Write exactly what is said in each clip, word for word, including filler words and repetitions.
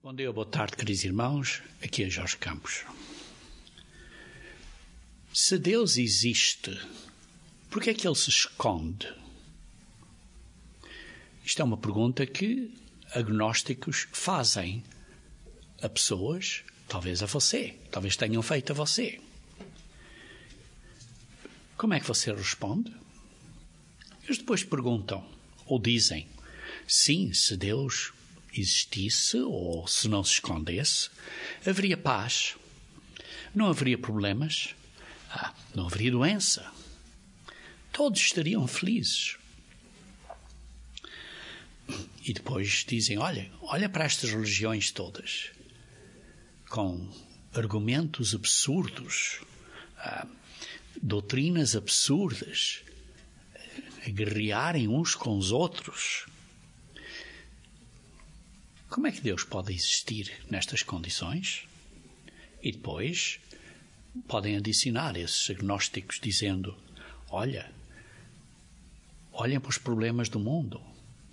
Bom dia, boa tarde, queridos irmãos. Aqui é Jorge Campos. Se Deus existe, por que é que Ele se esconde? Isto é uma pergunta que agnósticos fazem a pessoas, talvez a você, talvez tenham feito a você. Como é que você responde? Eles depois perguntam, ou dizem, sim, se Deus existisse ou se não se escondesse, haveria paz, não haveria problemas, ah, não haveria doença, todos estariam felizes. E depois dizem, olha, olha para estas religiões todas, com argumentos absurdos, ah, doutrinas absurdas, a guerrearem uns com os outros. Como é que Deus pode existir nestas condições? E depois podem adicionar esses agnósticos dizendo, olha, olhem para os problemas do mundo.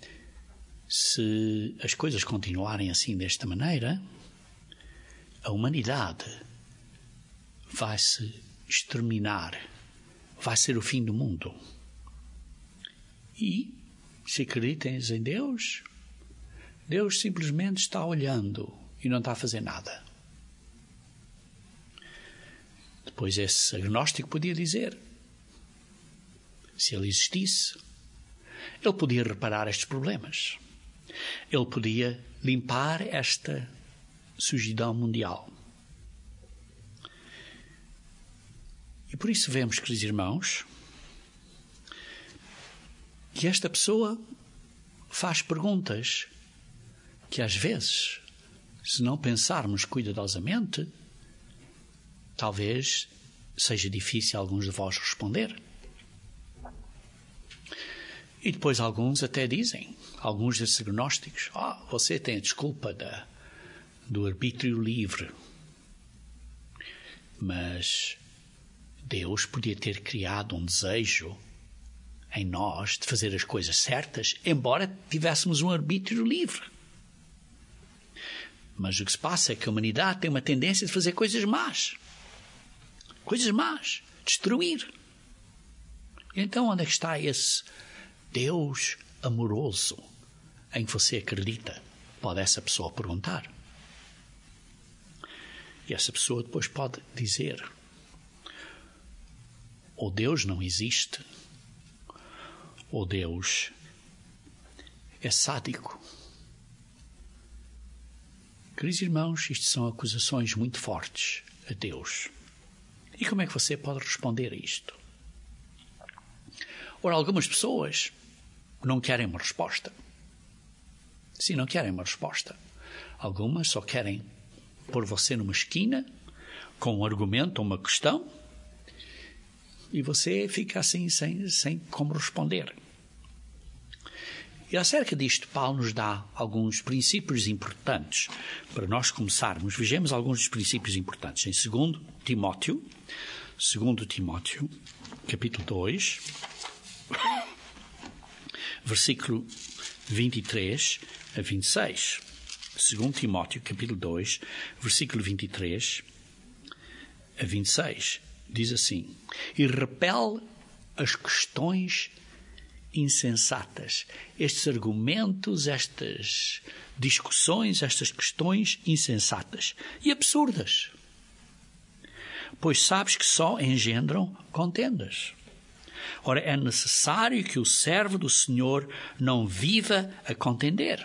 Se as coisas continuarem assim desta maneira, a humanidade vai se exterminar, vai ser o fim do mundo. E, se acreditas em Deus, Deus simplesmente está olhando e não está a fazer nada. Depois esse agnóstico podia dizer, se ele existisse, ele podia reparar estes problemas. Ele podia limpar esta sujidão mundial. E por isso vemos, queridos irmãos, que esta pessoa faz perguntas que às vezes, se não pensarmos cuidadosamente, talvez seja difícil a alguns de vós responder. E depois alguns até dizem, alguns desses agnósticos, ah, oh, você tem a desculpa da, do arbítrio livre. Mas Deus podia ter criado um desejo em nós de fazer as coisas certas, embora tivéssemos um arbítrio livre. Mas o que se passa é que a humanidade tem uma tendência de fazer coisas más. Coisas más. Destruir. E então onde é que está esse Deus amoroso em que você acredita? Pode essa pessoa perguntar. E essa pessoa depois pode dizer, ou Deus não existe, ou Deus é sádico. Queridos irmãos, isto são acusações muito fortes a Deus. E como é que você pode responder a isto? Ora, algumas pessoas não querem uma resposta. Sim, não querem uma resposta. Algumas só querem pôr você numa esquina com um argumento ou uma questão e você fica assim sem, sem como responder. E acerca disto, Paulo nos dá alguns princípios importantes para nós começarmos. Vejamos alguns dos princípios importantes. Em segundo Timóteo, segundo Timóteo, capítulo dois, versículo vinte e três a vinte e seis. segundo Timóteo, capítulo dois, versículo vinte e três a vinte e seis. Diz assim, e repele as questões insensatas, estes argumentos, estas discussões, estas questões insensatas e absurdas, pois sabes que só engendram contendas. Ora, é necessário que o servo do Senhor não viva a contender.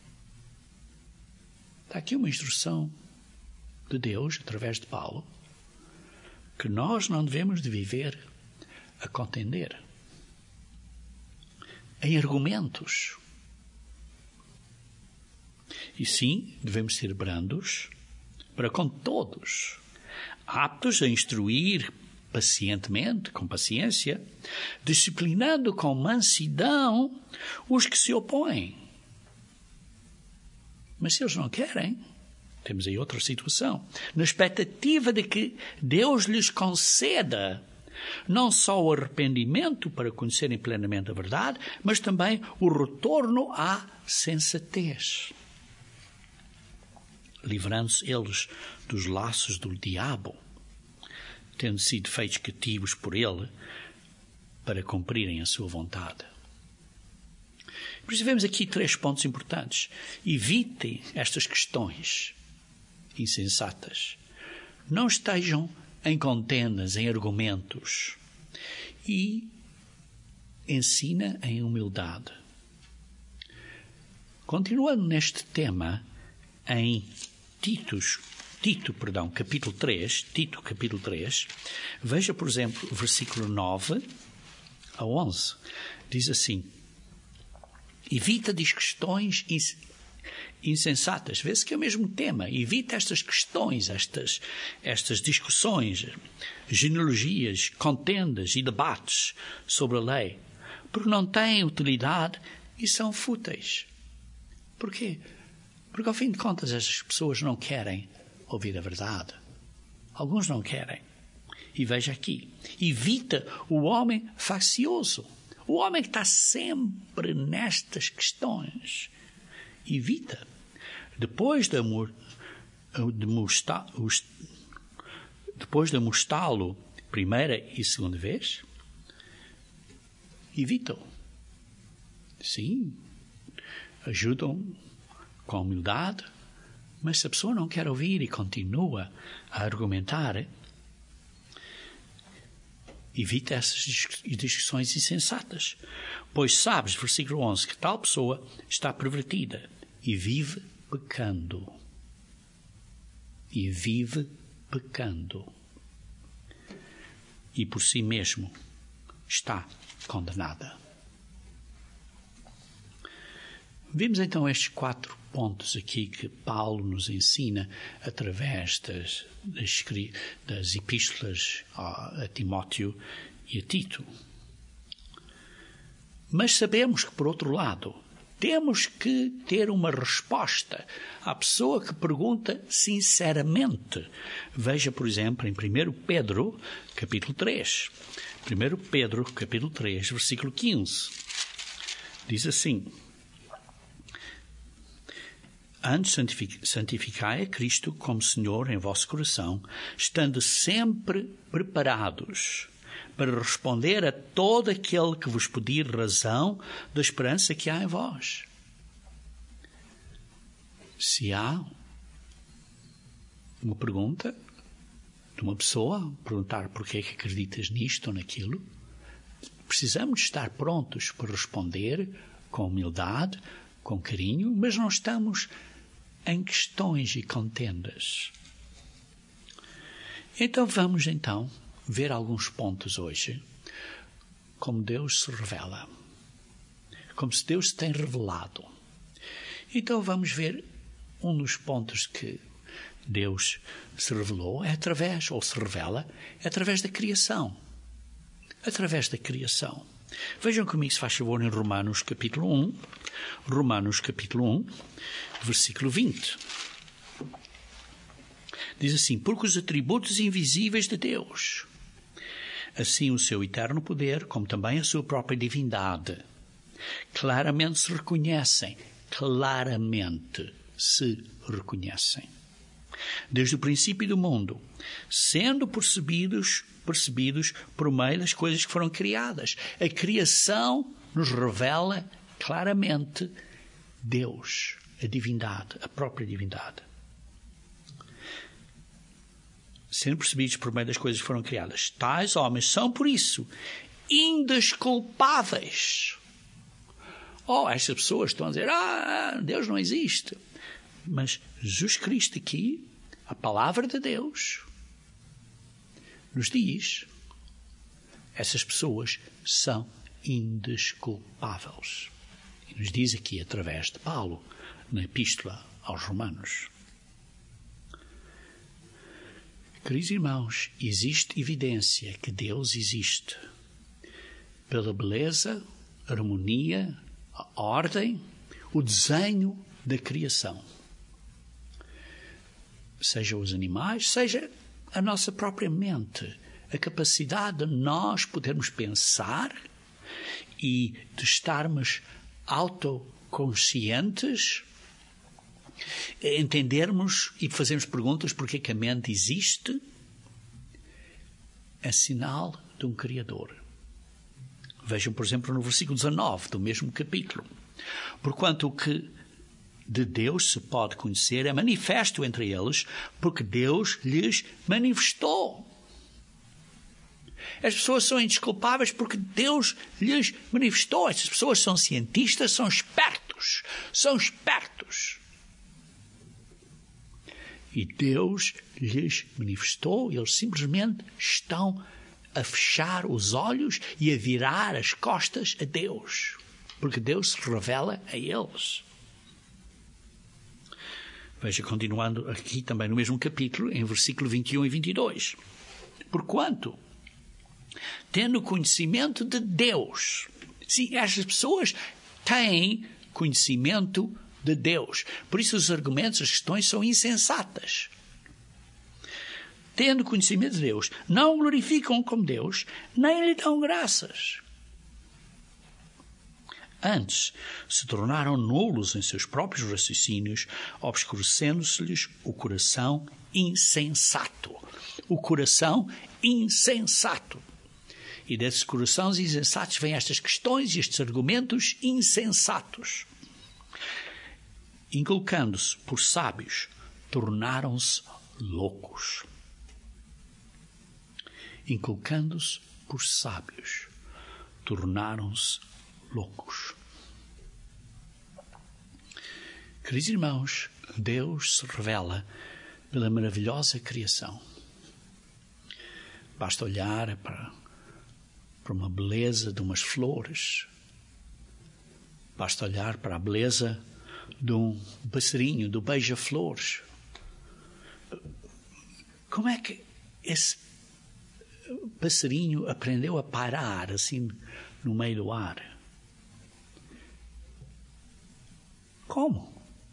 Está aqui uma instrução de Deus, através de Paulo, que nós não devemos de viver a contender em argumentos. E sim, devemos ser brandos para com todos, aptos a instruir pacientemente, com paciência, disciplinando com mansidão os que se opõem. Mas se eles não querem, temos aí outra situação, na expectativa de que Deus lhes conceda não só o arrependimento para conhecerem plenamente a verdade, mas também o retorno à sensatez. livrando-se eles dos laços do diabo, tendo sido feitos cativos por ele para cumprirem a sua vontade. Por isso vemos aqui três pontos importantes. Evitem estas questões insensatas. Não estejam em contendas, em argumentos. E ensina em humildade. Continuando neste tema, em Titos, Tito, perdão, capítulo três, Tito, capítulo três, veja, por exemplo, o versículo nove a onze. Diz assim: evita diz questões insensatas. Vê-se que é o mesmo tema. Evita estas questões, estas, estas discussões, genealogias, contendas e debates sobre a lei, porque não têm utilidade e são fúteis. Porquê? Porque, ao fim de contas, estas pessoas não querem ouvir a verdade. Alguns não querem. E veja aqui, evita o homem faccioso, o homem que está sempre nestas questões. Evita. Depois de, de, mostá, depois de mostá-lo primeira e segunda vez, evita-o. Sim, ajudam com humildade, mas se a pessoa não quer ouvir e continua a argumentar, evita essas discussões insensatas. Pois sabes, versículo onze, que tal pessoa está pervertida e vive pecando. E vive pecando. E por si mesmo está condenada. Vimos então estes quatro pontos aqui que Paulo nos ensina através das, das, das epístolas a, a Timóteo e a Tito. Mas sabemos que, por outro lado, temos que ter uma resposta à pessoa que pergunta sinceramente. Veja, por exemplo, em primeiro Pedro, capítulo três. primeiro Pedro, capítulo três, versículo quinze. Diz assim: antes santificai a Cristo como Senhor em vosso coração, estando sempre preparados para responder a todo aquele que vos pedir razão da esperança que há em vós. Se há uma pergunta de uma pessoa, perguntar porquê que acreditas nisto ou naquilo, precisamos estar prontos para responder com humildade, com carinho, mas não estamos em questões e contendas. Então vamos então ver alguns pontos hoje, como Deus se revela, como se Deus se tem revelado. Então vamos ver um dos pontos que Deus se revelou, é através, ou se revela, é através da criação. Através da criação. Vejam comigo, se faz favor, em Romanos capítulo um, Romanos capítulo um, versículo vinte. Diz assim: porque os atributos invisíveis de Deus, assim o seu eterno poder, como também a sua própria divindade, claramente se reconhecem, claramente se reconhecem, desde o princípio do mundo, sendo percebidos, percebidos por meio das coisas que foram criadas. A criação nos revela claramente Deus, a divindade, a própria divindade. Sendo percebidos por meio das coisas que foram criadas. Tais homens são, por isso, indesculpáveis. Oh, estas pessoas estão a dizer, ah, Deus não existe. Mas Jesus Cristo aqui, a palavra de Deus, nos diz, essas pessoas são indesculpáveis. E nos diz aqui, através de Paulo, na epístola aos Romanos. Queridos irmãos, existe evidência que Deus existe pela beleza, harmonia, a ordem, o desenho da criação. Seja os animais, seja a nossa própria mente, a capacidade de nós podermos pensar e de estarmos autoconscientes entendermos e fazermos perguntas porque que a mente existe, é sinal de um Criador. Vejam, por exemplo, no versículo dezanove do mesmo capítulo. Porquanto o que de Deus se pode conhecer é manifesto entre eles, porque Deus lhes manifestou. As pessoas são indesculpáveis porque Deus lhes manifestou. Essas pessoas são cientistas, são espertos. São espertos. E Deus lhes manifestou, e eles simplesmente estão a fechar os olhos e a virar as costas a Deus, porque Deus se revela a eles. Veja, continuando aqui também no mesmo capítulo, em versículo vinte e um e vinte e dois. Porquanto, tendo conhecimento de Deus, sim, estas pessoas têm conhecimento de Deus. Por isso os argumentos, as questões são insensatas. Tendo conhecimento de Deus, não o glorificam como Deus, nem lhe dão graças. Antes, se tornaram nulos em seus próprios raciocínios, obscurecendo-se-lhes o coração insensato. O coração insensato. E desses corações insensatos vêm estas questões e estes argumentos insensatos. Inculcando-se por sábios, tornaram-se loucos. Inculcando-se por sábios, tornaram-se loucos. Queridos irmãos, Deus se revela pela maravilhosa criação. Basta olhar para, para uma beleza de umas flores. Basta olhar para a beleza de um passarinho, do beija-flores. Como é que esse passarinho aprendeu a parar assim no meio do ar? Como?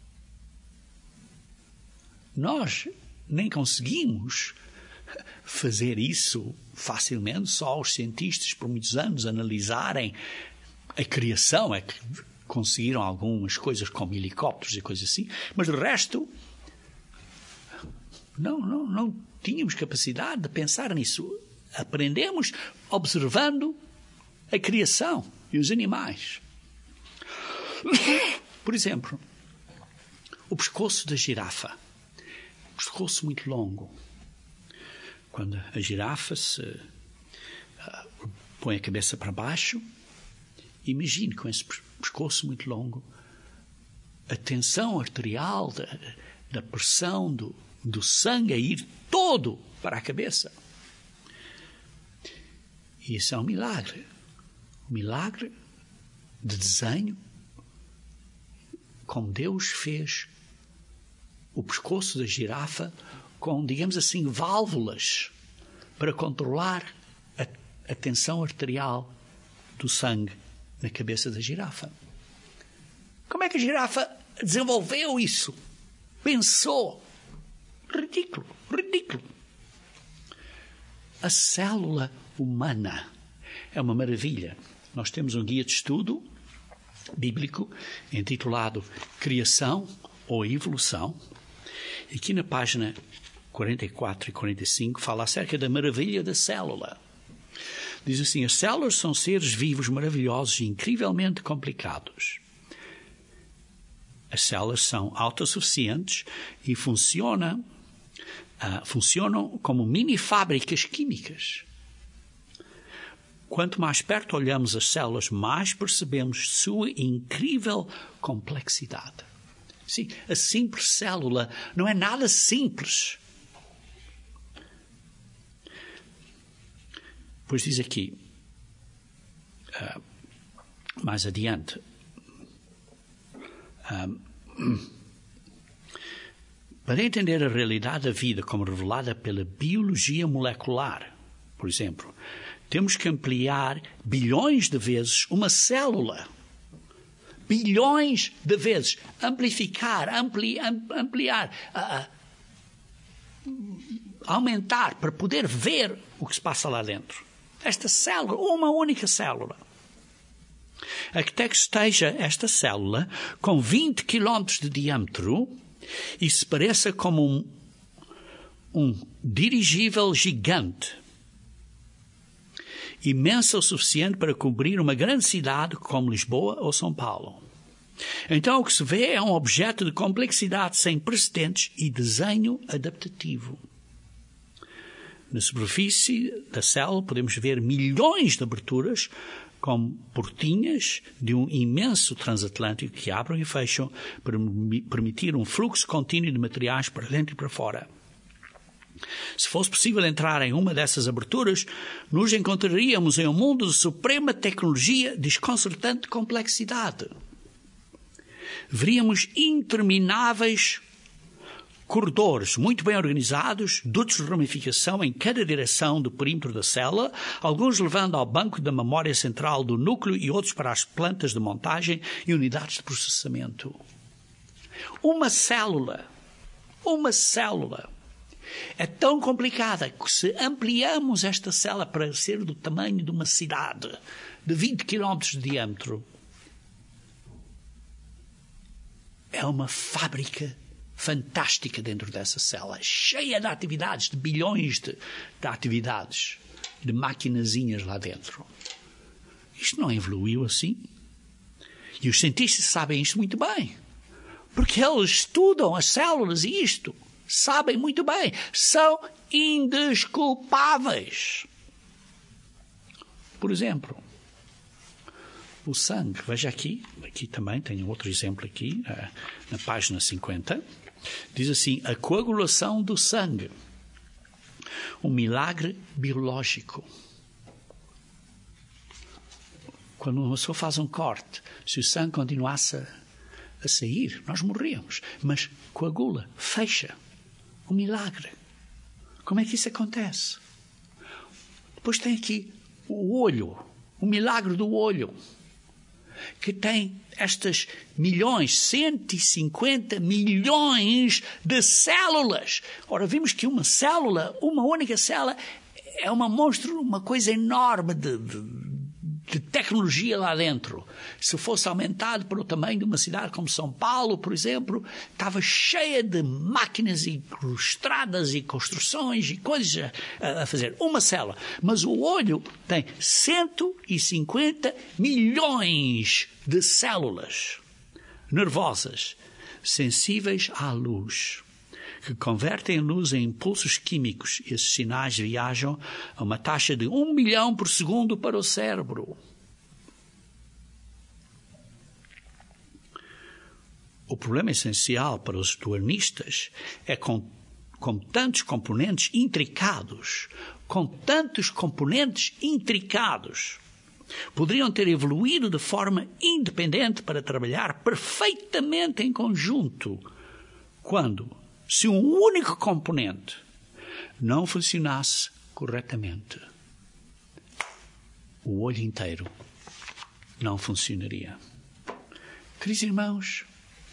Nós nem conseguimos fazer isso facilmente, só os cientistas por muitos anos analisarem a criação, é que conseguiram algumas coisas como helicópteros e coisas assim, mas de resto não, não, não tínhamos capacidade de pensar nisso. Aprendemos observando a criação e os animais. Por exemplo, o pescoço da girafa. Um pescoço muito longo. Quando a girafa se uh, põe a cabeça para baixo, imagine com esse pescoço muito longo a tensão arterial da, da pressão do, do sangue a ir todo para a cabeça. E isso é um milagre. Um milagre de desenho, como Deus fez o pescoço da girafa com, digamos assim, válvulas para controlar a, a tensão arterial do sangue na cabeça da girafa. Como é que a girafa desenvolveu isso? Pensou. Ridículo, ridículo. A célula humana é uma maravilha. Nós temos um guia de estudo bíblico intitulado Criação ou Evolução. Aqui na página quarenta e quatro e quarenta e cinco fala acerca da maravilha da célula. Diz assim: as células são seres vivos maravilhosos e incrivelmente complicados. As células são autossuficientes e funcionam, uh, funcionam como mini fábricas químicas. Quanto mais perto olhamos as células, mais percebemos sua incrível complexidade. Sim, a simples célula não é nada simples. Pois diz aqui, uh, mais adiante, uh, para entender a realidade da vida como revelada pela biologia molecular, por exemplo, temos que ampliar bilhões de vezes uma célula. Bilhões de vezes. Amplificar, ampli, ampliar, uh, aumentar para poder ver o que se passa lá dentro. Esta célula, uma única célula. Até que esteja esta célula com vinte quilómetros de diâmetro, e se pareça como um, um dirigível gigante, imensa o suficiente para cobrir uma grande cidade como Lisboa ou São Paulo. Então o que se vê é um objeto de complexidade sem precedentes e desenho adaptativo. Na superfície da célula podemos ver milhões de aberturas como portinhas de um imenso transatlântico que abrem e fecham para permitir um fluxo contínuo de materiais para dentro e para fora. Se fosse possível entrar em uma dessas aberturas, nos encontraríamos em um mundo de suprema tecnologia desconcertante complexidade. Veríamos intermináveis corredores muito bem organizados, dutos de ramificação em cada direção do perímetro da célula, alguns levando ao banco da memória central do núcleo e outros para as plantas de montagem e unidades de processamento. Uma célula, uma célula, é tão complicada que se ampliamos esta célula para ser do tamanho de uma cidade de vinte quilómetros de diâmetro, é uma fábrica fantástica dentro dessa célula, cheia de atividades, de bilhões de, de atividades, de maquinazinhas lá dentro. Isto não evoluiu assim. E os cientistas sabem isto muito bem, porque eles estudam as células e isto. Sabem muito bem, são indesculpáveis. Por exemplo, o sangue, veja aqui, aqui também tenho outro exemplo aqui, na página cinquenta, diz assim, a coagulação do sangue, um milagre biológico. Quando uma pessoa faz um corte, se o sangue continuasse a, a sair, nós morríamos, mas coagula, fecha. Um milagre. Como é que isso acontece? Depois tem aqui o olho, o milagre do olho, que tem estas milhões, cento e cinquenta milhões de células. Ora, vimos que uma célula, uma única célula, é uma monstro, uma coisa enorme de, de, de tecnologia lá dentro. Se fosse aumentado para o tamanho de uma cidade como São Paulo, por exemplo, estava cheia de máquinas e estradas e construções e coisas a, a fazer. Uma célula. Mas o olho tem cento e cinquenta milhões de células nervosas, sensíveis à luz, que convertem a luz em impulsos químicos. E esses sinais viajam a uma taxa de um milhão por segundo para o cérebro. O problema essencial para os duanistas é com, com tantos componentes intricados, com tantos componentes intricados, poderiam ter evoluído de forma independente para trabalhar perfeitamente em conjunto, quando, se um único componente não funcionasse corretamente, o olho inteiro não funcionaria. Queridos irmãos,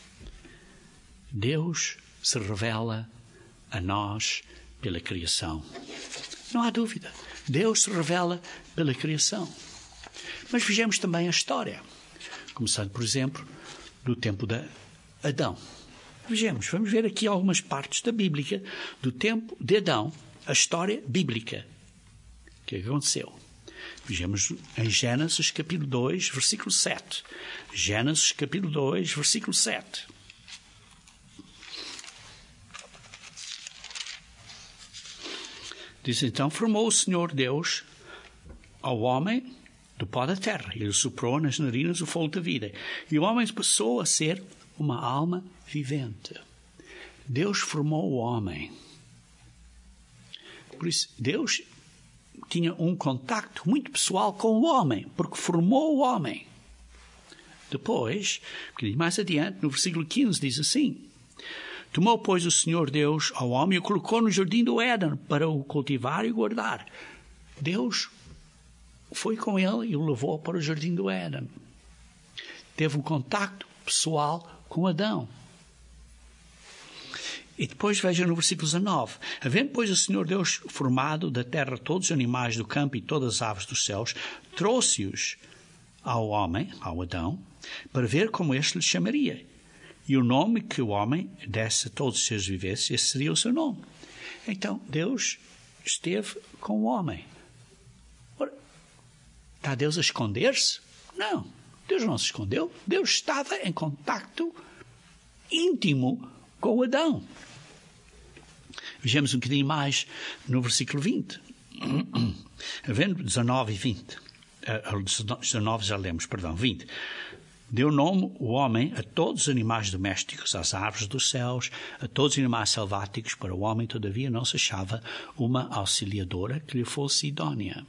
Deus se revela a nós pela criação. Não há dúvida. Deus se revela pela criação. Mas vejamos também a história. Começando, por exemplo, do tempo de Adão. Vejamos, vamos ver aqui algumas partes da Bíblia, do tempo de Adão, a história bíblica. O que aconteceu? Vejamos em Gênesis capítulo dois, versículo sete. Gênesis capítulo dois, versículo sete. Diz então, formou o Senhor Deus ao homem do pó da terra. Ele soprou nas narinas o fogo da vida. E o homem passou a ser uma alma vivente. Deus formou o homem. Por isso, Deus tinha um contacto muito pessoal com o homem, porque formou o homem. Depois, um bocadinho mais adiante, no versículo quinze, diz assim, tomou, pois, o Senhor Deus ao homem e o colocou no jardim do Éden para o cultivar e guardar. Deus foi com ele e o levou para o jardim do Éden. Teve um contacto pessoal com Adão. E depois veja no versículo dezanove. Havendo, pois, o Senhor Deus formado da terra todos os animais do campo e todas as aves dos céus, trouxe-os ao homem, ao Adão, para ver como este lhe chamaria. e o nome que o homem desse a todos os seres viventes, esse seria o seu nome. Então, Deus esteve com o homem. Ora, está Deus a esconder-se? Não, Deus não se escondeu. Deus estava em contacto íntimo com Adão. Vejamos um bocadinho mais no versículo vinte. Vendo dezanove e vinte. dezanove já lemos, perdão, vinte. Deu nome o homem a todos os animais domésticos, às aves dos céus, a todos os animais selváticos. Para o homem, todavia, não se achava uma auxiliadora que lhe fosse idónea.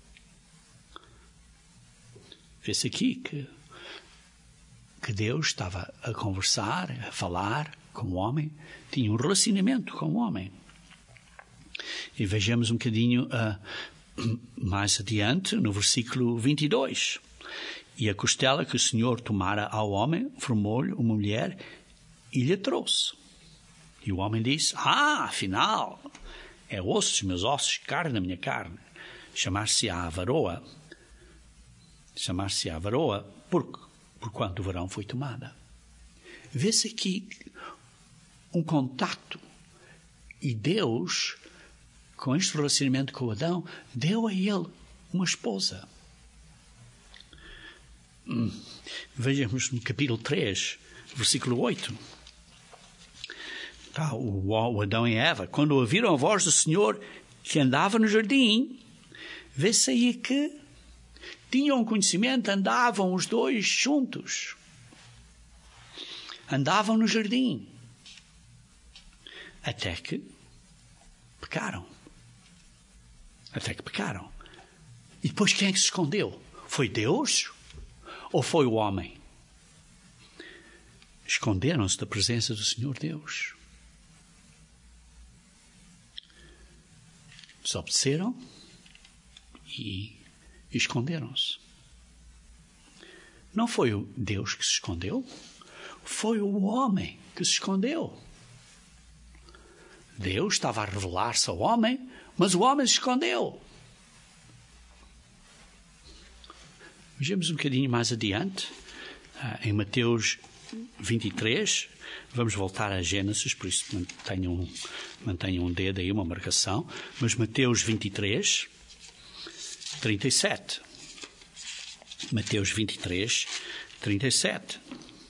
Vê-se aqui que, que Deus estava a conversar, a falar com o homem, tinha um relacionamento com o homem. E vejamos um bocadinho uh, mais adiante, no versículo vinte e dois. E a costela que o Senhor tomara ao homem, formou-lhe uma mulher e lhe trouxe. E o homem disse, ah, afinal, é osso dos meus ossos, carne da minha carne. Chamar-se-á varoa. Chamar-se-á varoa, por, por quanto o varão foi tomada. Vê-se aqui um contacto. E Deus, com este relacionamento com Adão, deu a ele uma esposa. Hum. Vejamos no capítulo três, versículo oito. Tá, o, o Adão e Eva, quando ouviram a voz do Senhor que andava no jardim, vê-se aí que tinham conhecimento, andavam os dois juntos. Andavam no jardim. Até que pecaram. Até que pecaram. E depois quem é que se escondeu? Foi Deus ou foi o homem? Esconderam-se da presença do Senhor Deus. Desobedeceram e esconderam-se. Não foi o Deus que se escondeu, foi o homem que se escondeu. Deus estava a revelar-se ao homem, mas o homem se escondeu. Vejamos um bocadinho mais adiante, em Mateus vinte e três, vamos voltar a Gênesis, por isso mantenham, mantenham um dedo aí, uma marcação, mas Mateus vinte e três, trinta e sete. Mateus vinte e três, trinta e sete.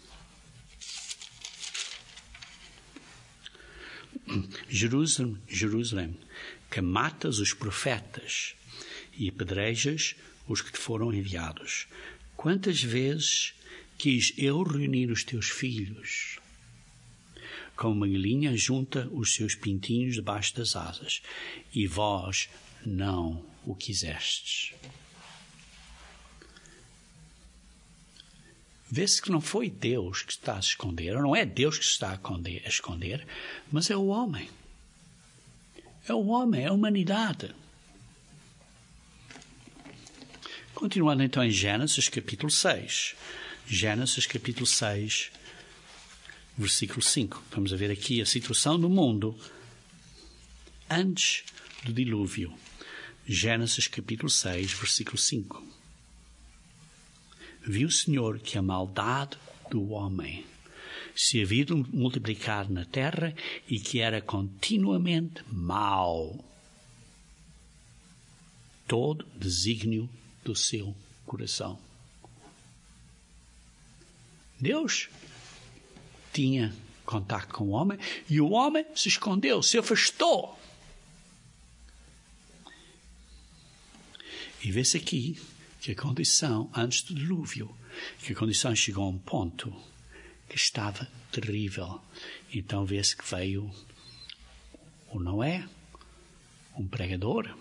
Jerusalém, Jerusalém, que matas os profetas e apedrejas os que te foram enviados. Quantas vezes quis eu reunir os teus filhos, como uma galinha junta os seus pintinhos debaixo das asas, e vós não o quisestes. Vê-se que não foi Deus que está a se esconder, ou não é Deus que se está a esconder, mas é o homem. É o homem, é a humanidade. Continuando então em Gênesis capítulo seis. Gênesis capítulo seis, versículo cinco. Vamos ver aqui a situação do mundo antes do dilúvio. Gênesis capítulo seis, versículo cinco. Viu o Senhor que a maldade do homem se havia multiplicado na terra e que era continuamente mau todo desígnio do seu coração. Deus tinha contato com o homem e o homem se escondeu, se afastou. E vê-se aqui que a condição, antes do dilúvio, que a condição chegou a um ponto que estava terrível. Então vê-se que veio o Noé, um pregador,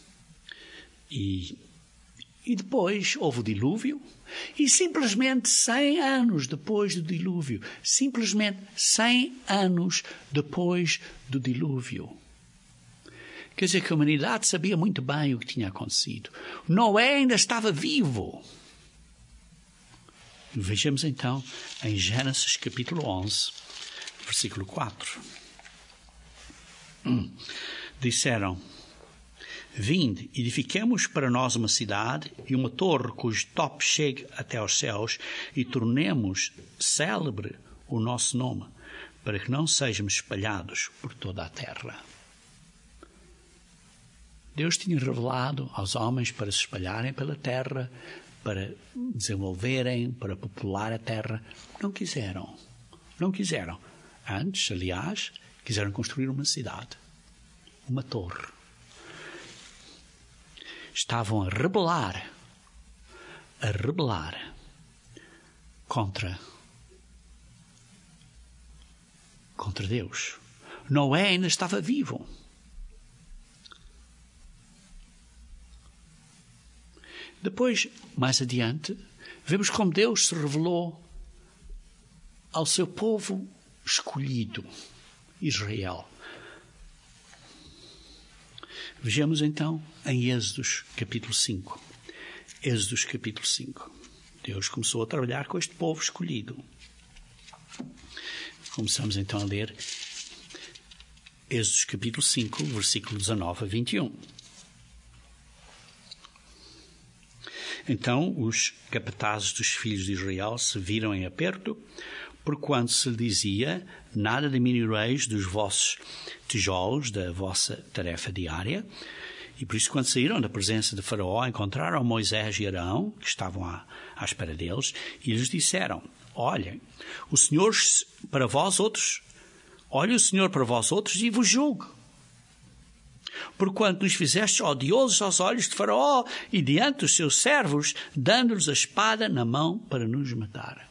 e, e depois houve o dilúvio, e simplesmente cem anos depois do dilúvio, simplesmente cem anos depois do dilúvio, quer dizer que a humanidade sabia muito bem o que tinha acontecido. Noé ainda estava vivo. Vejamos então em Gênesis capítulo onze, versículo quatro. Hum. Disseram: vinde, edifiquemos para nós uma cidade e uma torre cujo tope chegue até aos céus e tornemos célebre o nosso nome, para que não sejamos espalhados por toda a terra. Deus tinha revelado aos homens para se espalharem pela terra, para desenvolverem, para popular a terra. Não quiseram. Não quiseram. Antes, aliás, quiseram construir uma cidade, uma torre. Estavam a rebelar, a rebelar contra, contra Deus. Noé ainda estava vivo. Depois, mais adiante, vemos como Deus se revelou ao seu povo escolhido, Israel. Vejamos então em Êxodos capítulo cinco. Êxodos capítulo cinco. Deus começou a trabalhar com este povo escolhido. Começamos então a ler Êxodos capítulo cinco, versículo dezanove a vinte e um. Então os capatazes dos filhos de Israel se viram em aperto, porquanto se lhe dizia: nada diminuireis dos vossos tijolos da vossa tarefa diária. E por isso, quando saíram da presença de Faraó, encontraram Moisés e Arão, que estavam à, à espera deles, e lhes disseram: olhem, o Senhor para vós outros, olhe o Senhor para vós outros e vos julgue. Porquanto nos fizestes odiosos aos olhos de Faraó e diante dos seus servos, dando-lhes a espada na mão para nos matar.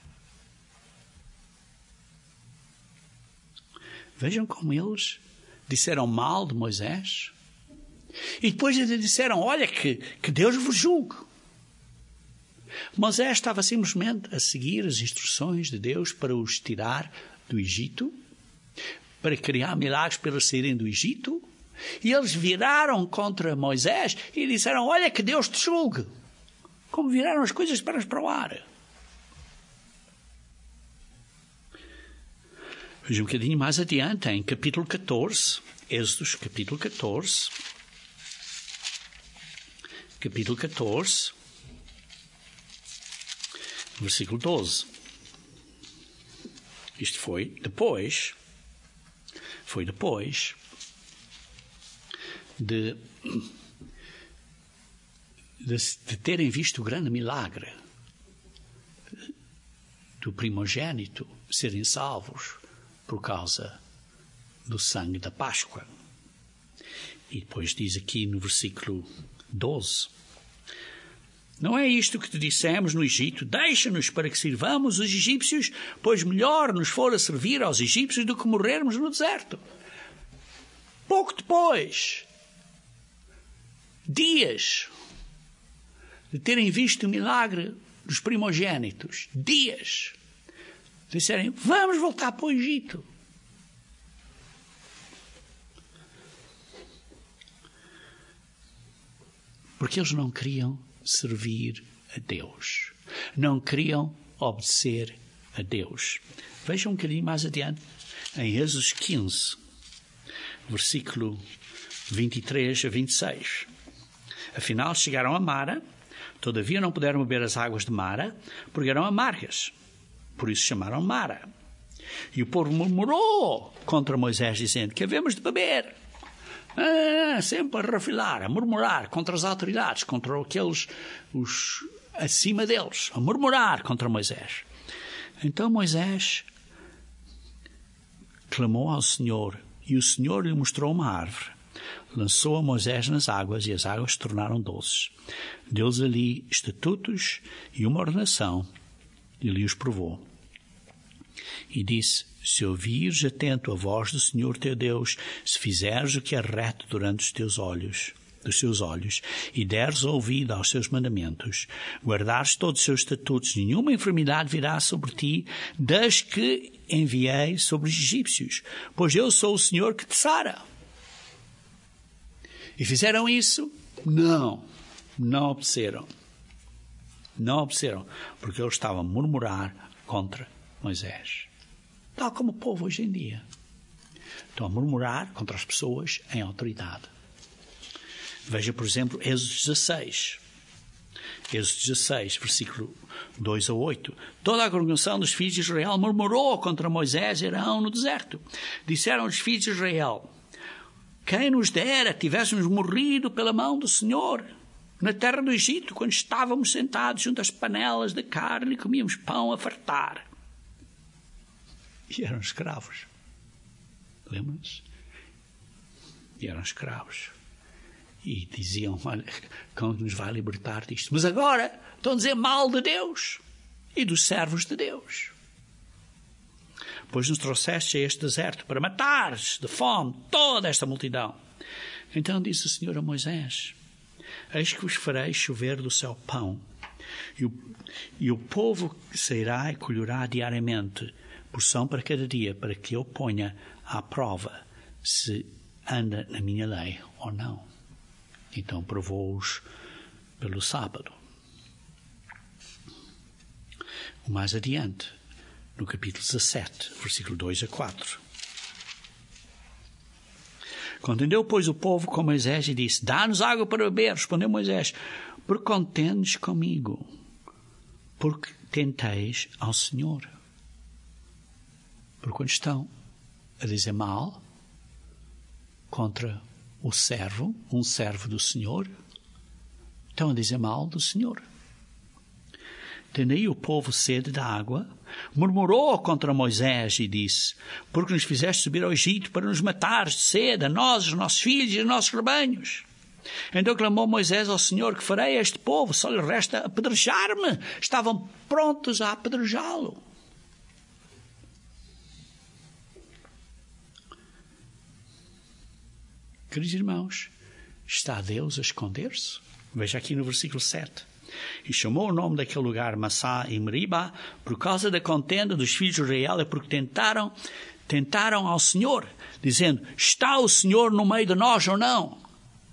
Vejam como eles disseram mal de Moisés. E depois eles disseram: olha, que, que Deus vos julgue. Moisés estava simplesmente a seguir as instruções de Deus para os tirar do Egito, para criar milagres para eles saírem do Egito. E eles viraram contra Moisés e disseram: olha, que Deus te julgue. Como viraram as coisas para para o ar. Veja um bocadinho mais adiante, em capítulo catorze, Êxodos, capítulo catorze, capítulo catorze, versículo doze. Isto foi depois, foi depois de, de, de terem visto o grande milagre do primogênito serem salvos por causa do sangue da Páscoa. E depois diz aqui no versículo doze: não é isto que te dissemos no Egito: deixa-nos para que sirvamos os egípcios, pois melhor nos fora servir aos egípcios do que morrermos no deserto. Pouco depois, dias de terem visto o milagre dos primogênitos, dias, disserem: vamos voltar para o Egito. Porque eles não queriam servir a Deus. Não queriam obedecer a Deus. Vejam um bocadinho mais adiante, em Êxodos quinze, versículo vinte e três a vinte e seis. Afinal, chegaram a Mara, todavia não puderam beber as águas de Mara, porque eram amargas. Por isso chamaram Mara. E o povo murmurou contra Moisés, dizendo: que havemos de beber? Ah, sempre a refilar, a murmurar contra as autoridades, contra aqueles os, acima deles, a murmurar contra Moisés. Então Moisés clamou ao Senhor, e o Senhor lhe mostrou uma árvore. Lançou a Moisés nas águas, e as águas se tornaram doces. Deu-lhes ali estatutos e uma ordenação, e lhe os provou. E disse: se ouvires atento a voz do Senhor teu Deus, se fizeres o que é reto durante os teus olhos, dos seus olhos, e deres ouvido aos seus mandamentos, guardares todos os seus estatutos, nenhuma enfermidade virá sobre ti, das que enviei sobre os egípcios, pois eu sou o Senhor que te sara. E fizeram isso? Não, não obedeceram. Não obedeceram, porque eles estavam a murmurar contra Moisés. Tal como o povo hoje em dia. Estão a murmurar contra as pessoas em autoridade. Veja, por exemplo, Êxodo dezasseis. Êxodo dezasseis, versículo dois a oito. Toda a congregação dos filhos de Israel murmurou contra Moisés e Arão no deserto. Disseram os filhos de Israel: quem nos dera tivéssemos morrido pela mão do Senhor na terra do Egito, quando estávamos sentados junto às panelas de carne e comíamos pão a fartar. E eram escravos. Lembram-se? E eram escravos. E diziam: olha, quem nos vai libertar disto? Mas agora estão a dizer mal de Deus e dos servos de Deus. Pois nos trouxeste a este deserto para matares de fome toda esta multidão. Então disse o Senhor a Moisés: eis que vos farei chover do céu pão, e o, e o povo sairá e colherá diariamente, porção para cada dia, para que eu ponha à prova se anda na minha lei ou não. Então provou-os pelo sábado. Mais adiante, no capítulo dezassete, versículo dois a quatro. Contendeu, pois, o povo com Moisés e disse: dá-nos água para beber. Respondeu Moisés: por contendes comigo, porque tenteis ao Senhor. Por quando estão a dizer mal contra o servo, um servo do Senhor, estão a dizer mal do Senhor. Tendo aí o povo sede da água, murmurou contra Moisés e disse: porque nos fizeste subir ao Egito para nos matares de sede, a nós, os nossos filhos e os nossos rebanhos. Então clamou Moisés ao Senhor: que farei a este povo? Só lhe resta apedrejar-me. Estavam prontos a apedrejá-lo. Queridos irmãos, está Deus a esconder-se? Veja aqui no versículo sete. E chamou o nome daquele lugar Massá e Meribá, por causa da contenda dos filhos de Israel, é porque tentaram, tentaram ao Senhor, dizendo: está o Senhor no meio de nós ou não?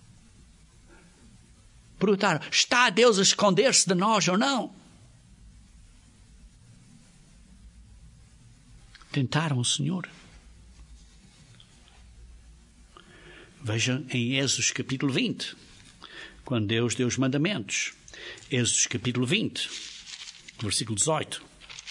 Perguntaram: está Deus a esconder-se de nós ou não? Tentaram o Senhor. Vejam em Êxodo capítulo vinte, quando Deus deu os mandamentos. Êxodo capítulo vinte, versículo dezoito.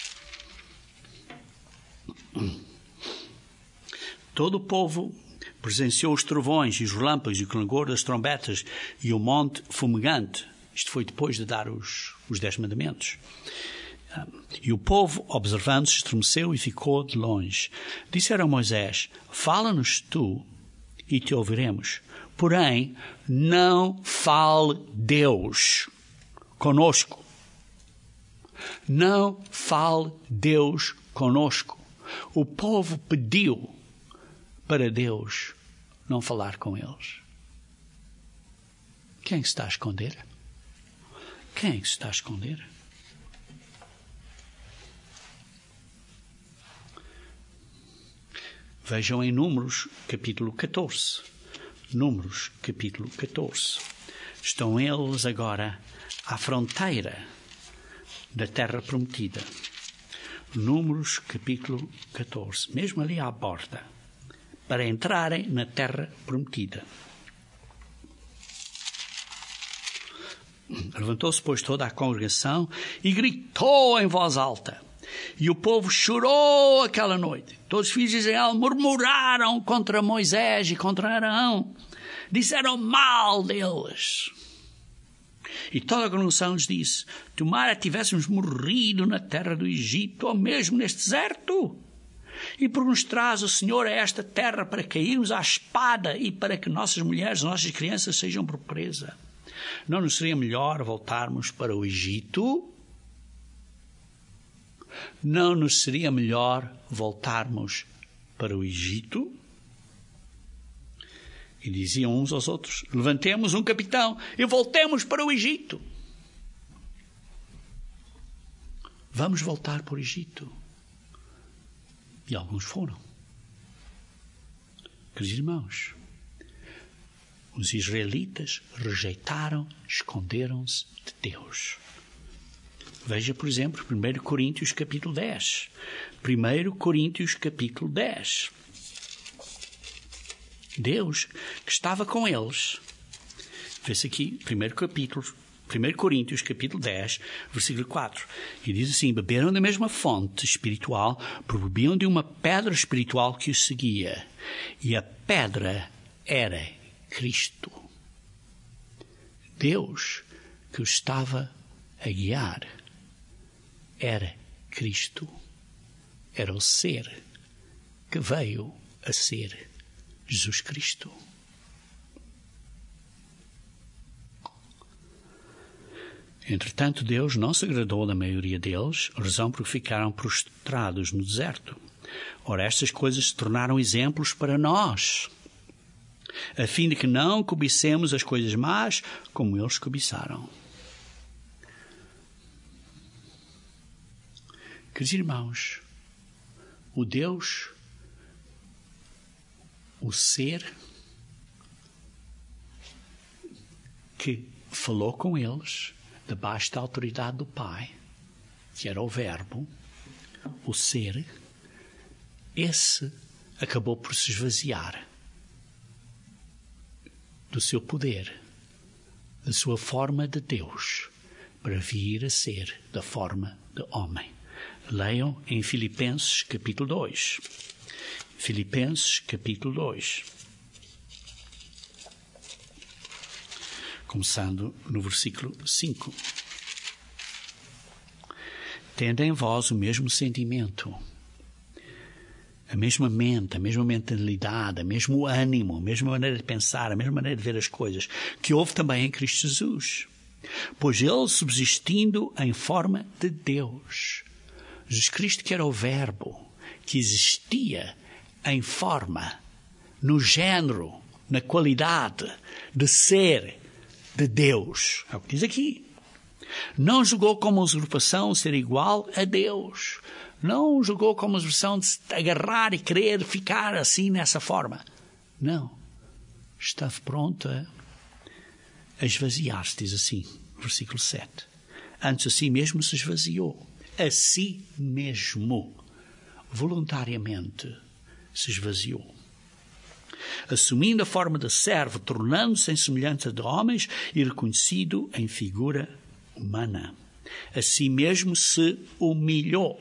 Todo o povo presenciou os trovões e os relâmpagos e o clangor das trombetas e o monte fumegante. Isto foi depois de dar os, os dez mandamentos. E o povo, observando-se, estremeceu e ficou de longe. Disseram a Moisés: fala-nos tu e te ouviremos. Porém, não fale Deus conosco. Não fale Deus conosco. O povo pediu para Deus não falar com eles. Quem se está a esconder? Quem se está a esconder? Vejam em Números, capítulo catorze. Números, capítulo catorze. Estão eles agora à fronteira da terra prometida. Números, capítulo catorze. Mesmo ali à porta, para entrarem na terra prometida. Levantou-se, pois, toda a congregação e gritou em voz alta. E o povo chorou aquela noite. Todos os filhos de Israel murmuraram contra Moisés e contra Arão. Disseram mal deles. E toda a congregação lhes disse: tomara tivéssemos morrido na terra do Egito, ou mesmo neste deserto. E por nos traz o Senhor a esta terra para cairmos à espada e para que nossas mulheres, nossas crianças sejam por presa. Não nos seria melhor voltarmos para o Egito? Não nos seria melhor voltarmos para o Egito? E diziam uns aos outros: levantemos um capitão e voltemos para o Egito. Vamos voltar para o Egito. E alguns foram. Queridos irmãos, os israelitas rejeitaram, esconderam-se de Deus. Veja, por exemplo, primeiro Coríntios capítulo dez. primeiro Coríntios capítulo dez. Deus, que estava com eles. Vê-se aqui, primeiro capítulo, primeira Coríntios, capítulo dez, versículo quatro. E diz assim: beberam da mesma fonte espiritual, porque bebiam de uma pedra espiritual que os seguia. E a pedra era Cristo. Deus que os estava a guiar era Cristo. Era o ser que veio a ser Jesus Cristo. Entretanto, Deus não se agradou da maioria deles, razão por que ficaram prostrados no deserto. Ora, estas coisas se tornaram exemplos para nós, a fim de que não cobicemos as coisas más como eles cobiçaram. Queridos irmãos, o Deus, o ser que falou com eles, debaixo da autoridade do Pai, que era o Verbo, o ser, esse acabou por se esvaziar do seu poder, da sua forma de Deus, para vir a ser da forma de homem. Leiam em Filipenses capítulo dois. Filipenses capítulo dois. Começando no versículo cinco. Tende em vós o mesmo sentimento, a mesma mente, a mesma mentalidade, o mesmo ânimo, a mesma maneira de pensar, a mesma maneira de ver as coisas, que houve também em Cristo Jesus. Pois ele, subsistindo em forma de Deus, Jesus Cristo, que era o Verbo, que existia em forma, no género, na qualidade de ser de Deus. É o que diz aqui. Não julgou como usurpação ser igual a Deus. Não julgou como usurpação de se agarrar e querer ficar assim nessa forma. Não. Estava pronto a, a esvaziar-se, diz assim, versículo sete. Antes a si mesmo se esvaziou. A si mesmo. Voluntariamente se esvaziou. Assumindo a forma de servo, tornando-se em semelhança de homens e reconhecido em figura humana. A si mesmo se humilhou,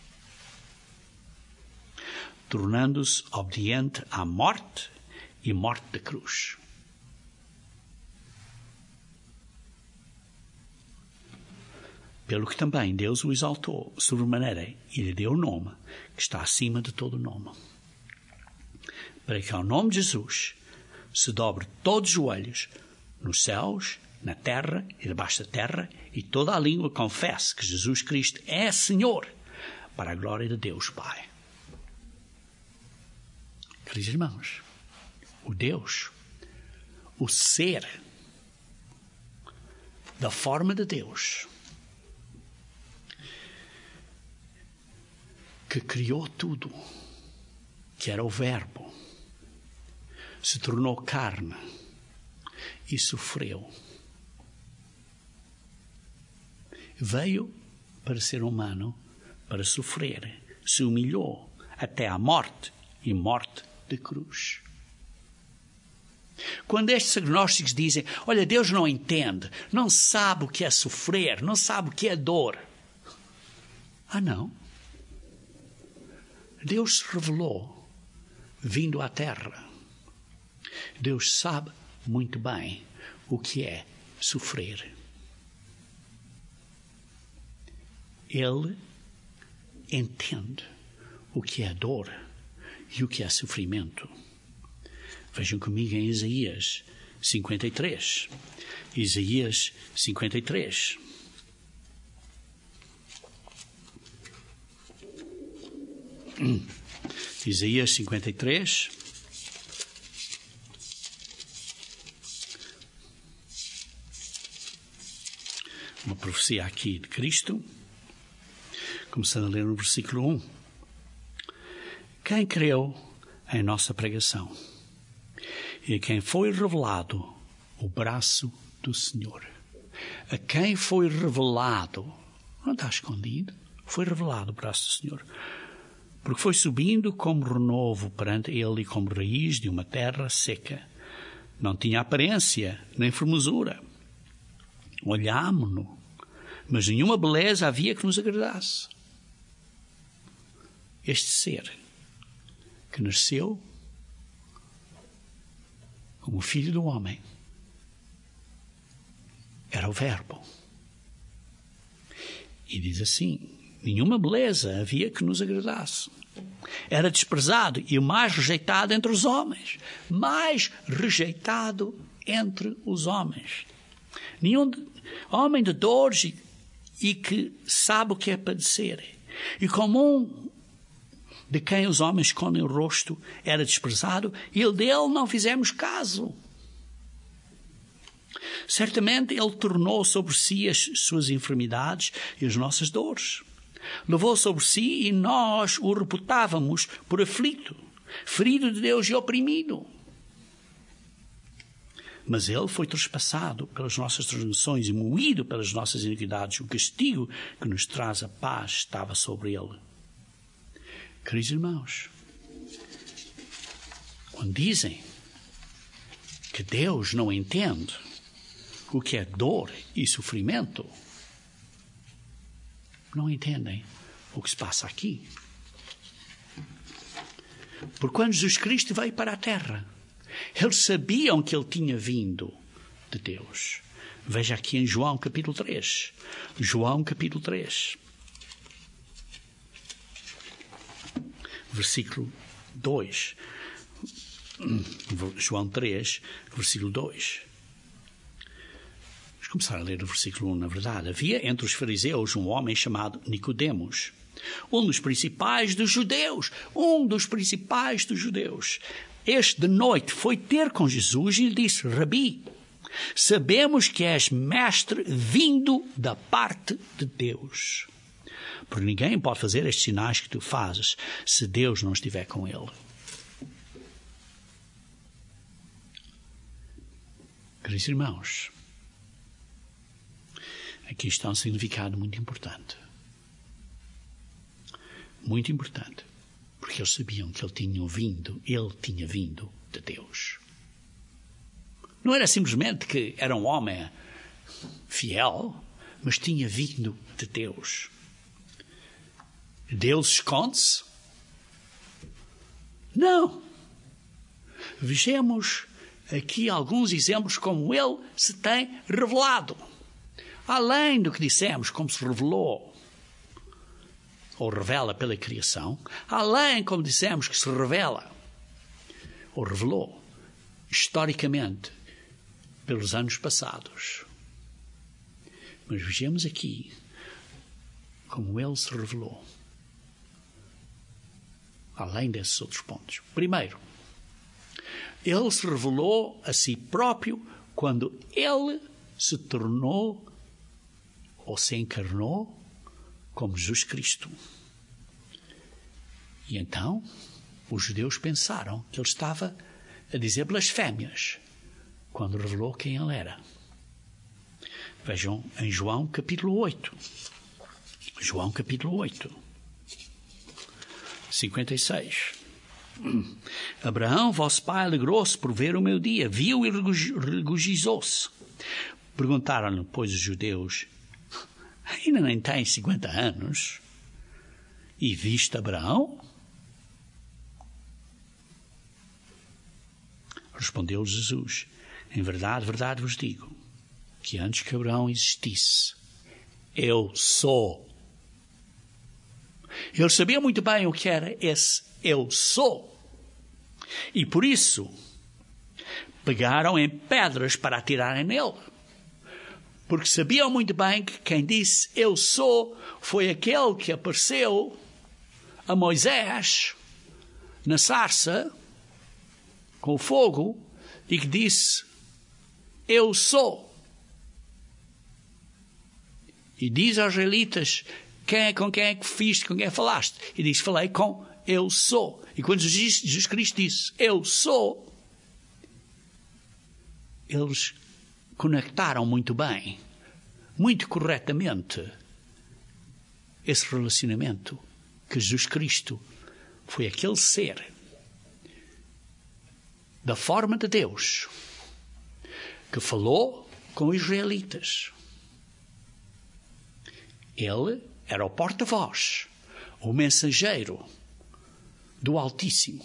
tornando-se obediente à morte e morte da cruz. Pelo que também Deus o exaltou sobremaneira e lhe deu o nome que está acima de todo nome, para que ao nome de Jesus se dobre todos os joelhos, nos céus, na terra e debaixo da terra, e toda a língua confesse que Jesus Cristo é Senhor, para a glória de Deus Pai. Queridos irmãos, o Deus, o ser da forma de Deus, que criou tudo, que era o Verbo, se tornou carne e sofreu. Veio para ser humano, para sofrer, se humilhou até à morte e morte de cruz. Quando estes agnósticos dizem, olha, Deus não entende, não sabe o que é sofrer, não sabe o que é dor. Ah, não. Deus se revelou vindo à terra. Deus sabe muito bem o que é sofrer. Ele entende o que é dor e o que é sofrimento. Vejam comigo em Isaías cinquenta e três. Isaías cinquenta e três. Isaías cinquenta e três. Uma profecia aqui de Cristo. Começando a ler no versículo um. Quem creu em nossa pregação e a quem foi revelado o braço do Senhor. A quem foi revelado, não está escondido, foi revelado o braço do Senhor. Porque foi subindo como renovo perante ele e como raiz de uma terra seca. Não tinha aparência nem formosura. olhámo-no, mas nenhuma beleza havia que nos agradasse. Este ser que nasceu como filho do homem era o Verbo. E diz assim, nenhuma beleza havia que nos agradasse. Era desprezado e o mais rejeitado entre os homens. Mais rejeitado entre os homens. Nenhum de, homem de dores e, e que sabe o que é padecer. E como um de quem os homens escondem o rosto era desprezado, e dele não fizemos caso. Certamente ele tornou sobre si as suas enfermidades e as nossas dores. Levou sobre si e nós o reputávamos por aflito, ferido de Deus e oprimido. Mas ele foi trespassado pelas nossas transgressões e moído pelas nossas iniquidades. O castigo que nos traz a paz estava sobre ele. Queridos irmãos, quando dizem que Deus não entende o que é dor e sofrimento, não entendem o que se passa aqui. Porque quando Jesus Cristo veio para a terra, eles sabiam que ele tinha vindo de Deus. Veja aqui em João capítulo três. João capítulo três. Versículo dois. João três, versículo dois. Vamos começar a ler o versículo um, na verdade. Havia entre os fariseus um homem chamado Nicodemos, um dos principais dos judeus. Um dos principais dos judeus. Este de noite foi ter com Jesus e lhe disse, Rabi, sabemos que és mestre vindo da parte de Deus. Porque ninguém pode fazer estes sinais que tu fazes se Deus não estiver com ele. Queridos irmãos, aqui está um significado muito importante. Muito importante. Porque eles sabiam que ele tinha vindo, ele tinha vindo de Deus. Não era simplesmente que era um homem fiel, mas tinha vindo de Deus. Deus esconde-se? Não. Vejamos aqui alguns exemplos como ele se tem revelado. Além do que dissemos, como se revelou, ou revela pela criação, além, como dissemos, que se revela, ou revelou, historicamente, pelos anos passados. Mas vejamos aqui como ele se revelou. Além desses outros pontos. Primeiro, ele se revelou a si próprio quando ele se tornou ou se encarnou como Jesus Cristo. E então, os judeus pensaram que ele estava a dizer blasfémias quando revelou quem ele era. Vejam em João capítulo oito. João capítulo oito. cinquenta e seis. Abraão, vosso pai, alegrou-se por ver o meu dia. Viu e regozijou-se. Perguntaram-lhe, pois, os judeus, ainda nem tem cinquenta anos e viste Abraão? Respondeu Jesus, em verdade, verdade vos digo, que antes que Abraão existisse, eu sou. Ele sabia muito bem o que era esse eu sou. E por isso, pegaram em pedras para atirarem nele. Porque sabiam muito bem que quem disse eu sou foi aquele que apareceu a Moisés na sarça com o fogo e que disse eu sou. E diz aos israelitas, quem é, com quem é que fiz, com quem é que falaste? E diz, falei com eu sou. E quando Jesus, Jesus Cristo disse eu sou, eles conectaram muito bem, muito corretamente, esse relacionamento que Jesus Cristo foi aquele ser da forma de Deus que falou com os israelitas Ele era o porta-voz, o mensageiro do Altíssimo.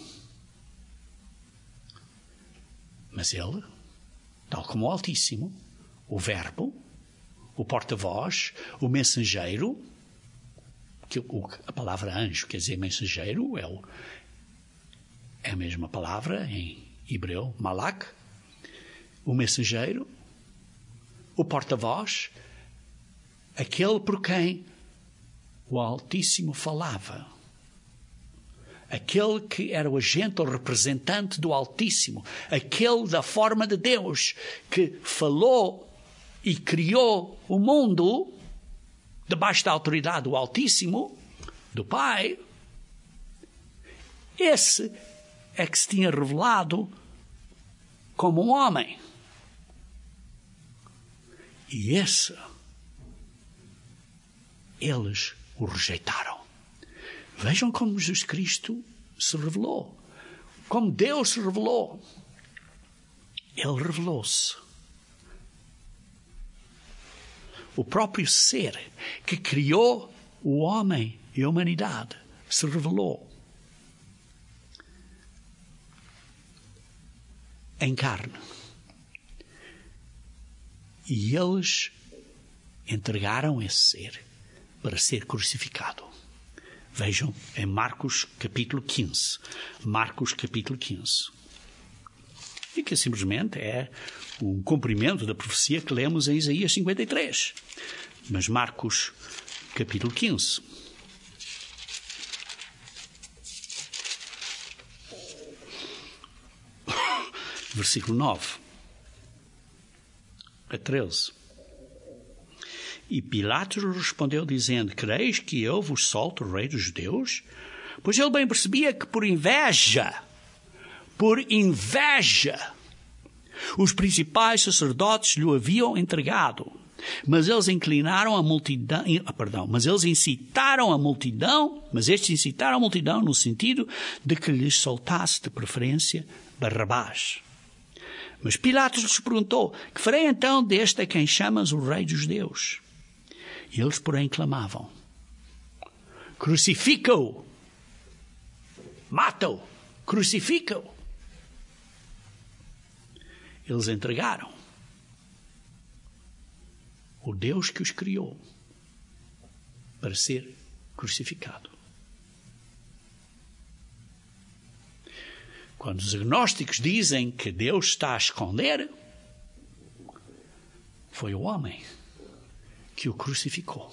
Mas ele, tal como o Altíssimo, o Verbo, o porta-voz, o mensageiro, que o, a palavra anjo quer dizer mensageiro, é, o, é a mesma palavra em hebreu, malak, o mensageiro, o porta-voz, aquele por quem o Altíssimo falava, aquele que era o agente ou representante do Altíssimo, aquele da forma de Deus que falou e criou o mundo debaixo da autoridade do Altíssimo, do Pai. Esse é que se tinha revelado como um homem. E esse, eles o rejeitaram. Vejam como Jesus Cristo se revelou. Como Deus se revelou. Ele revelou-se. O próprio ser que criou o homem e a humanidade se revelou em carne. E eles entregaram esse ser para ser crucificado. Vejam em Marcos capítulo quinze. Marcos capítulo quinze. E que simplesmente é um cumprimento da profecia que lemos em Isaías cinquenta e três. Mas Marcos capítulo quinze. Versículo nove a treze. E Pilatos respondeu dizendo: Quereis que eu vos solte o rei dos judeus? Pois ele bem percebia que por inveja, por inveja, os principais sacerdotes lhe haviam entregado. Mas eles inclinaram a multidão, ah, perdão, mas eles incitaram a multidão, mas estes incitaram a multidão no sentido de que lhes soltasse de preferência Barrabás. Mas Pilatos lhes perguntou: Que farei então deste a quem chamas o rei dos judeus? E eles, porém, clamavam: Crucifica-o! Mata-o! Crucifica-o! Eles entregaram o Deus que os criou para ser crucificado. Quando os agnósticos dizem que Deus está a esconder, foi o homem que o crucificou.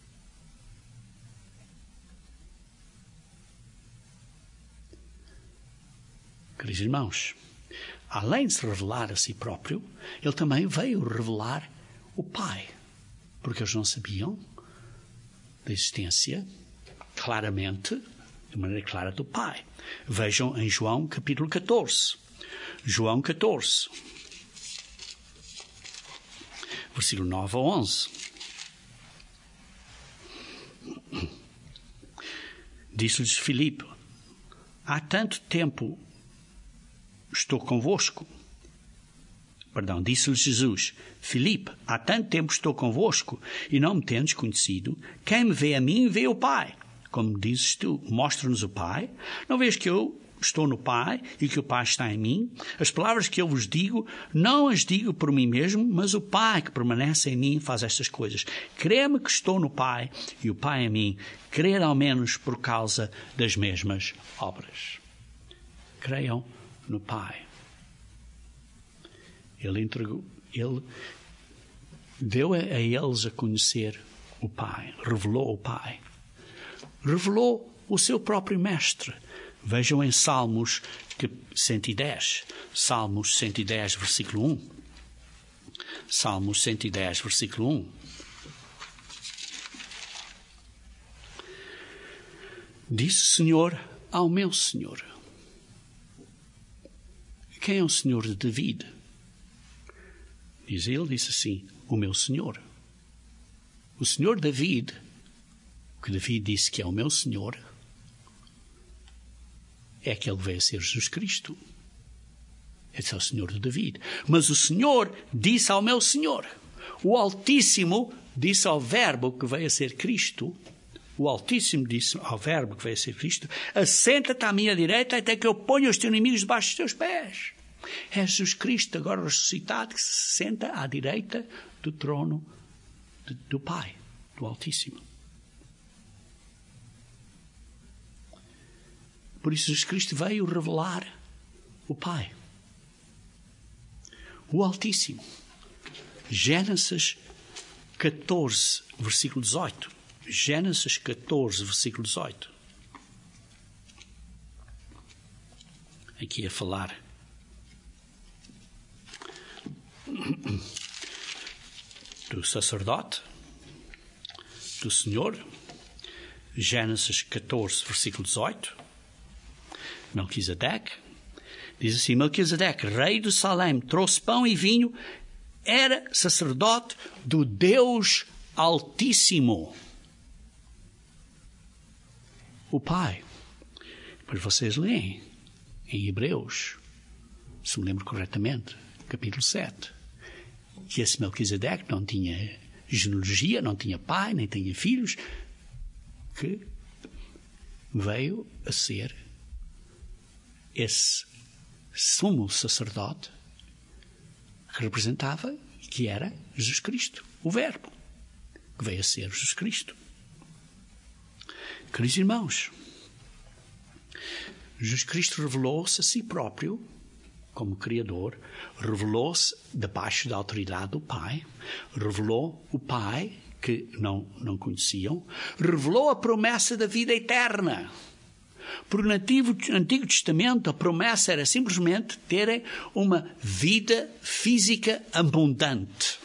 Queridos irmãos, além de se revelar a si próprio, ele também veio revelar o Pai, porque eles não sabiam da existência claramente, de maneira clara, do Pai. Vejam em João capítulo catorze. João catorze. Versículo nove a onze. Disse-lhes Filipe: Há tanto tempo estou convosco. Perdão, disse-lhes Jesus: Filipe, há tanto tempo estou convosco e não me tendes conhecido. Quem me vê a mim, vê o Pai. Como dizes tu, mostra-nos o Pai. Não vês que eu estou no Pai e que o Pai está em mim? As palavras que eu vos digo, não as digo por mim mesmo, mas o Pai que permanece em mim faz estas coisas. Crê-me que estou no Pai e o Pai em mim. Crer ao menos por causa das mesmas obras. Creiam no Pai. Ele entregou, ele deu a, a eles a conhecer o Pai, revelou o Pai. Revelou o seu próprio mestre. Vejam em Salmos cento e dez. Salmos cento e dez, versículo um. Salmos cento e dez, versículo um. Disse o Senhor ao meu Senhor. Quem é o Senhor de David? Diz ele, disse assim: o meu Senhor. O Senhor David, que David disse que é o meu Senhor, é que ele veio a ser Jesus Cristo. Esse é o Senhor de David. Mas o Senhor disse ao meu Senhor. O Altíssimo disse ao Verbo que veio a ser Cristo, o Altíssimo disse ao Verbo que veio a ser Cristo, assenta-te à minha direita até que eu ponha os teus inimigos debaixo dos teus pés. É Jesus Cristo, agora ressuscitado, que se senta à direita do trono de, do Pai, do Altíssimo. Por isso Jesus Cristo veio revelar o Pai, o Altíssimo. Gênesis catorze, versículo dezoito. Gênesis catorze, versículo dezoito. Aqui a falar do sacerdote, do Senhor. Gênesis catorze, versículo dezoito. Melquisedeque. Diz assim: Melquisedeque, rei de Salém, trouxe pão e vinho, era sacerdote do Deus Altíssimo, o Pai. Mas vocês leem em Hebreus, se me lembro corretamente, capítulo sete, que esse Melquisedeque não tinha genealogia, não tinha pai, nem tinha filhos, que veio a ser esse sumo sacerdote que representava, que era Jesus Cristo, o Verbo, que veio a ser Jesus Cristo. Queridos irmãos, Jesus Cristo revelou-se a si próprio como Criador, revelou-se debaixo da autoridade do Pai, revelou o Pai que não, não conheciam, revelou a promessa da vida eterna. Por no Antigo, Antigo Testamento, a promessa era simplesmente terem uma vida física abundante.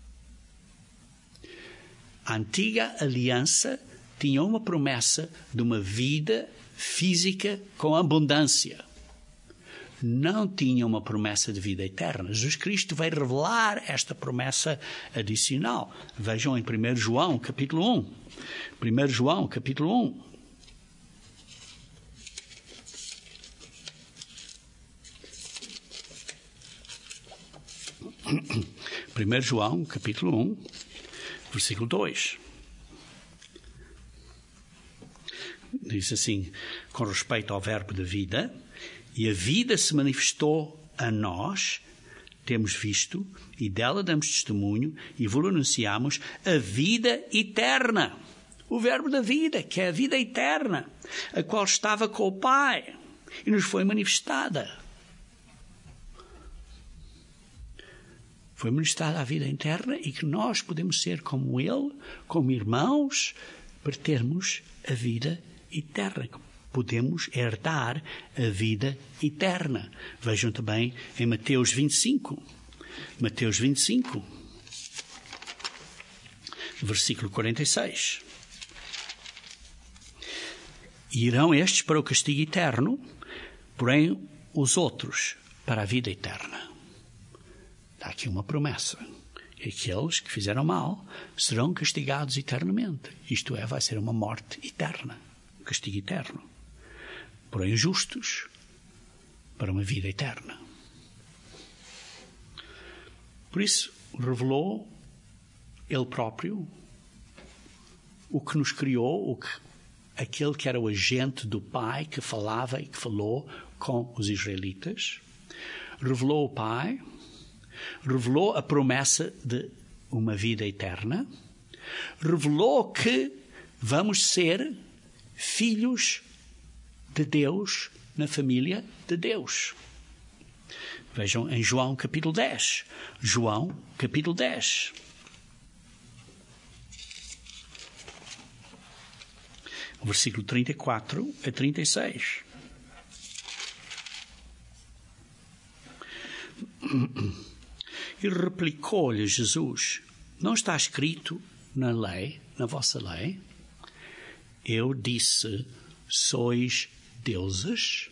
A antiga aliança tinha uma promessa de uma vida física com abundância. Não tinha uma promessa de vida eterna. Jesus Cristo veio revelar esta promessa adicional. Vejam em primeiro João, capítulo um. primeiro João, capítulo um. primeiro João, capítulo um, versículo dois. Diz assim, com respeito ao verbo da vida: e a vida se manifestou a nós, temos visto, e dela damos testemunho, e vos anunciamos a vida eterna. O verbo da vida, que é a vida eterna, a qual estava com o Pai, e nos foi manifestada. Foi manifestada a vida eterna e que nós podemos ser como Ele, como irmãos, para termos a vida eterna. Podemos herdar a vida eterna. Vejam também em Mateus vinte e cinco. Mateus vinte e cinco, versículo quarenta e seis. E irão estes para o castigo eterno, porém os outros para a vida eterna. Há aqui uma promessa. Aqueles que fizeram mal serão castigados eternamente. Isto é, vai ser uma morte eterna. Um castigo eterno. Porém, justos para uma vida eterna. Por isso, revelou Ele próprio o que nos criou, o que, aquele que era o agente do Pai que falava e que falou com os israelitas. Revelou o Pai. Revelou a promessa de uma vida eterna. Revelou que vamos ser filhos de Deus na família de Deus. Vejam em João capítulo dez. João capítulo dez. Versículo trinta e quatro a trinta e seis. E replicou-lhe Jesus: não está escrito na lei, na vossa lei? Eu disse: sois deuses?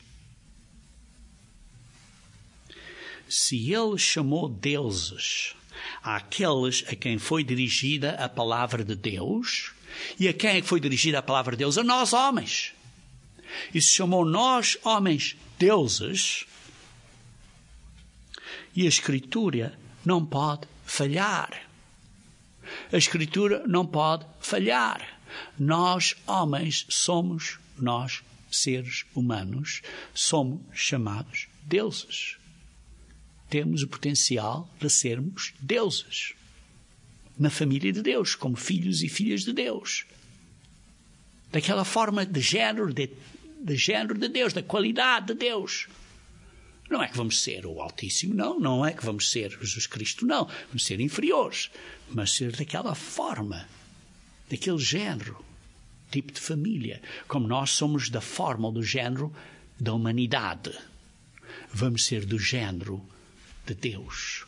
Se ele chamou deuses àqueles a quem foi dirigida a palavra de Deus, e a quem é que foi dirigida a palavra de Deus? A nós homens. E se chamou nós homens deuses, e a Escritura não pode falhar. A Escritura não pode falhar. Nós, homens, somos, nós, seres humanos, somos chamados deuses. Temos o potencial de sermos deuses. Na família de Deus, como filhos e filhas de Deus. Daquela forma de género de, de género de Deus, da qualidade de Deus. Não é que vamos ser o Altíssimo, não. Não é que vamos ser Jesus Cristo, não. Vamos ser inferiores. Mas ser daquela forma, daquele género, tipo de família. Como nós somos da forma ou do género da humanidade. Vamos ser do género de Deus.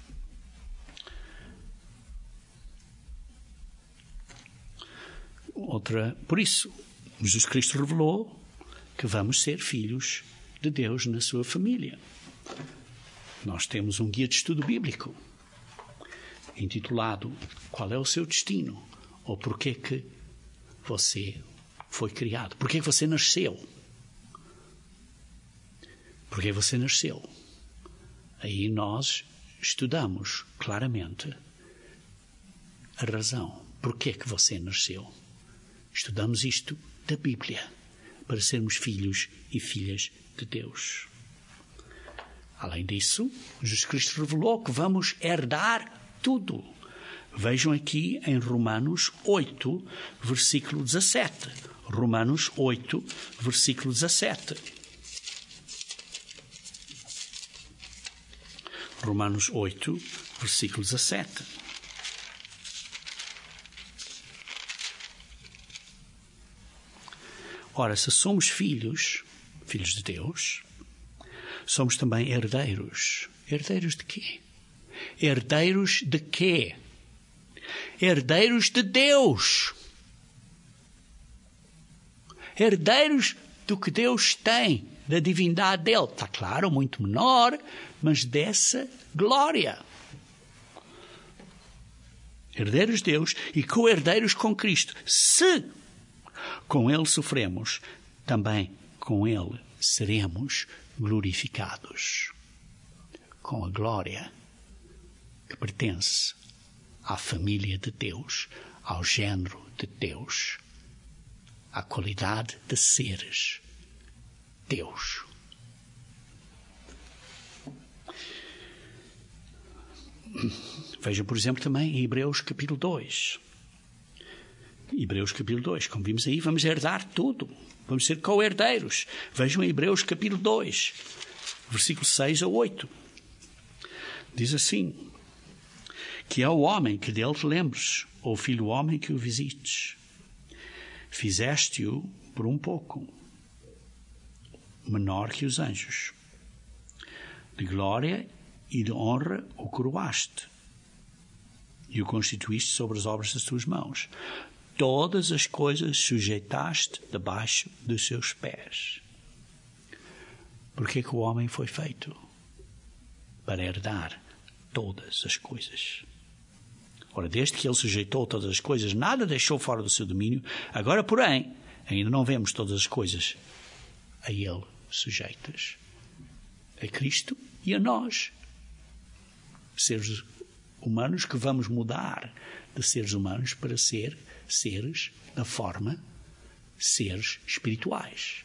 Outra, por isso, Jesus Cristo revelou que vamos ser filhos de Deus na sua família. Nós temos um guia de estudo bíblico intitulado Qual é o seu destino? Ou porquê que você foi criado? Porquê que você nasceu? Porquê você nasceu? Aí nós estudamos claramente a razão. Porquê que você nasceu? Estudamos isto da Bíblia para sermos filhos e filhas de Deus. Além disso, Jesus Cristo revelou que vamos herdar tudo. Vejam aqui em Romanos oito, versículo dezassete. Romanos oito, versículo dezassete. Romanos oito, versículo dezassete. Ora, se somos filhos, filhos de Deus, somos também herdeiros. Herdeiros de quê? Herdeiros de quê? Herdeiros de Deus. Herdeiros do que Deus tem, da divindade dele. Está claro, muito menor, mas dessa glória. Herdeiros de Deus e co-herdeiros com Cristo. Se com ele sofremos, também com ele seremos glorificados. Com a glória que pertence à família de Deus, ao género de Deus, à qualidade de seres Deus. Veja, por exemplo, também em Hebreus capítulo dois. Hebreus capítulo dois, como vimos aí, vamos herdar tudo. Vamos ser co-herdeiros. Vejam em Hebreus capítulo dois, versículo seis a oito. Diz assim: que é o homem que dele te lembres, ou o filho homem que o visites. Fizeste-o por um pouco, menor que os anjos. De glória e de honra o coroaste, e o constituíste sobre as obras das tuas mãos. Todas as coisas sujeitaste debaixo dos seus pés. Porque que o homem foi feito? Para herdar todas as coisas. Ora, desde que ele sujeitou todas as coisas, nada deixou fora do seu domínio. Agora, porém, ainda não vemos todas as coisas a ele sujeitas. A Cristo e a nós. Seres humanos que vamos mudar de seres humanos para ser seres na forma, seres espirituais.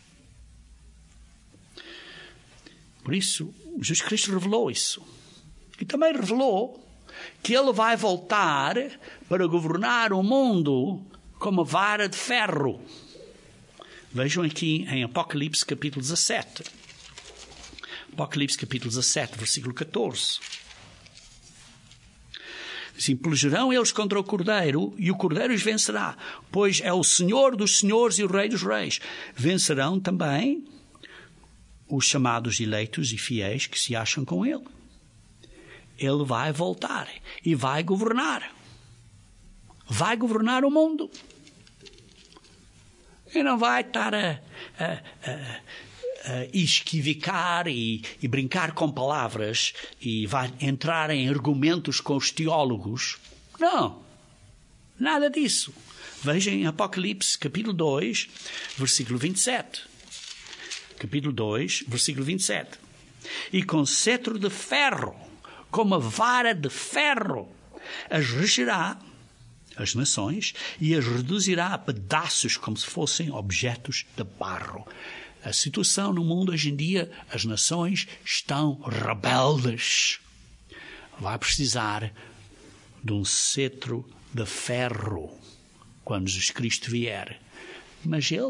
Por isso, Jesus Cristo revelou isso. E também revelou que ele vai voltar para governar o mundo com uma vara de ferro. Vejam aqui em Apocalipse capítulo dezassete. Apocalipse capítulo dezassete, versículo catorze. Assim, pelejarão eles contra o Cordeiro, e o Cordeiro os vencerá, pois é o Senhor dos senhores e o Rei dos reis. Vencerão também os chamados eleitos e fiéis que se acham com ele. Ele vai voltar e vai governar. Vai governar o mundo. E não vai estar a, a, a, a esquivicar e, e brincar com palavras e vai entrar em argumentos com os teólogos. Não, nada disso. Vejam em Apocalipse, capítulo dois, versículo vinte e sete. Capítulo dois, versículo vinte e sete. E com cetro de ferro, com uma vara de ferro, as regerá as nações e as reduzirá a pedaços como se fossem objetos de barro. A situação no mundo hoje em dia, as nações estão rebeldes. Vai precisar de um cetro de ferro quando Jesus Cristo vier. Mas ele,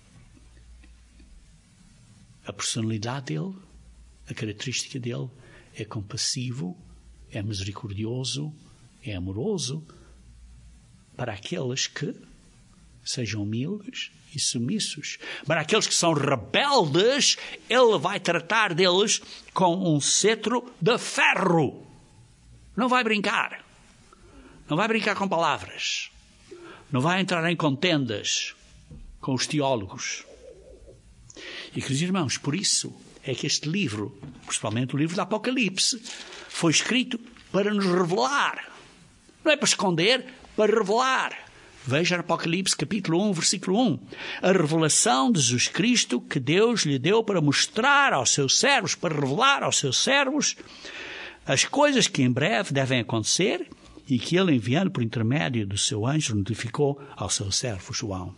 a personalidade dele, a característica dele é compassivo, é misericordioso, é amoroso para aqueles que sejam humildes e submissos. Para aqueles que são rebeldes, ele vai tratar deles com um cetro de ferro. Não vai brincar. Não vai brincar com palavras. Não vai entrar em contendas com os teólogos. E, queridos irmãos, por isso é que este livro, principalmente o livro do Apocalipse, foi escrito para nos revelar. Não é para esconder, para revelar. Veja Apocalipse capítulo um, versículo um. A revelação de Jesus Cristo que Deus lhe deu para mostrar aos seus servos, para revelar aos seus servos as coisas que em breve devem acontecer e que ele, enviando por intermédio do seu anjo, notificou ao seu servo João.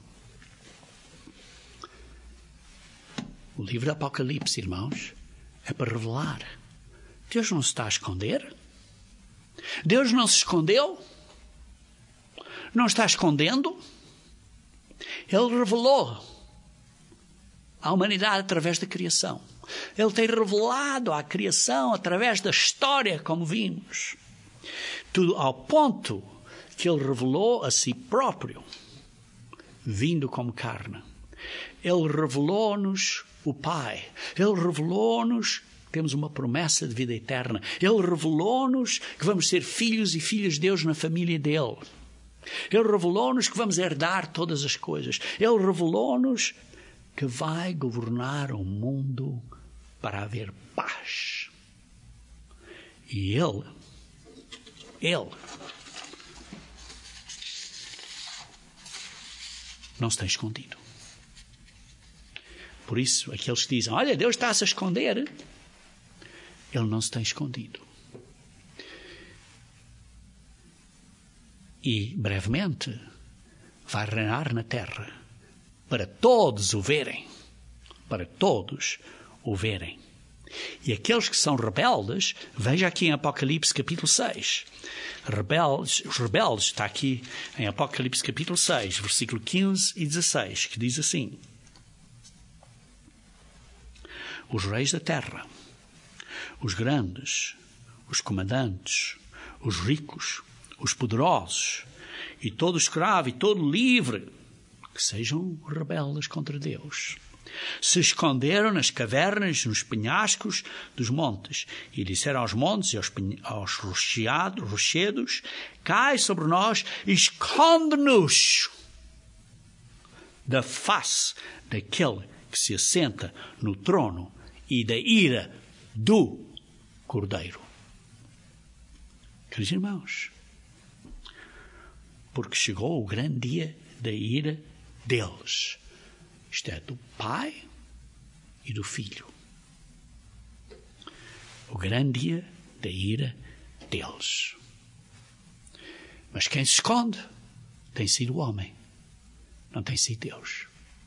O livro do Apocalipse, irmãos, é para revelar. Deus não se está a esconder. Deus não se escondeu. Não está escondendo. Ele revelou à humanidade através da criação. Ele tem revelado à criação através da história, como vimos. Tudo ao ponto que ele revelou a si próprio, vindo como carne. Ele revelou-nos o Pai. Ele revelou-nos que temos uma promessa de vida eterna. Ele revelou-nos que vamos ser filhos e filhas de Deus na família dele. Ele revelou-nos que vamos herdar todas as coisas. Ele revelou-nos que vai governar o mundo para haver paz. E Ele, Ele, não se tem escondido. Por isso, aqueles que dizem, olha, Deus está-se a esconder, Ele não se tem escondido. E, brevemente, vai reinar na terra para todos o verem. Para todos o verem. E aqueles que são rebeldes, veja aqui em Apocalipse capítulo seis. Rebeldes, os rebeldes, está aqui em Apocalipse capítulo seis, versículo quinze e dezesseis, que diz assim. Os reis da terra, os grandes, os comandantes, os ricos, os poderosos, e todo escravo e todo livre, que sejam rebeldes contra Deus. Se esconderam nas cavernas, nos penhascos dos montes, e disseram aos montes e aos, aos rocheados, rochedos, cai sobre nós e esconde-nos da face daquele que se assenta no trono e da ira do Cordeiro. Queridos irmãos, porque chegou o grande dia da ira deles. Isto é, do Pai e do Filho. O grande dia da ira deles. Mas quem se esconde tem sido o homem, não tem sido Deus.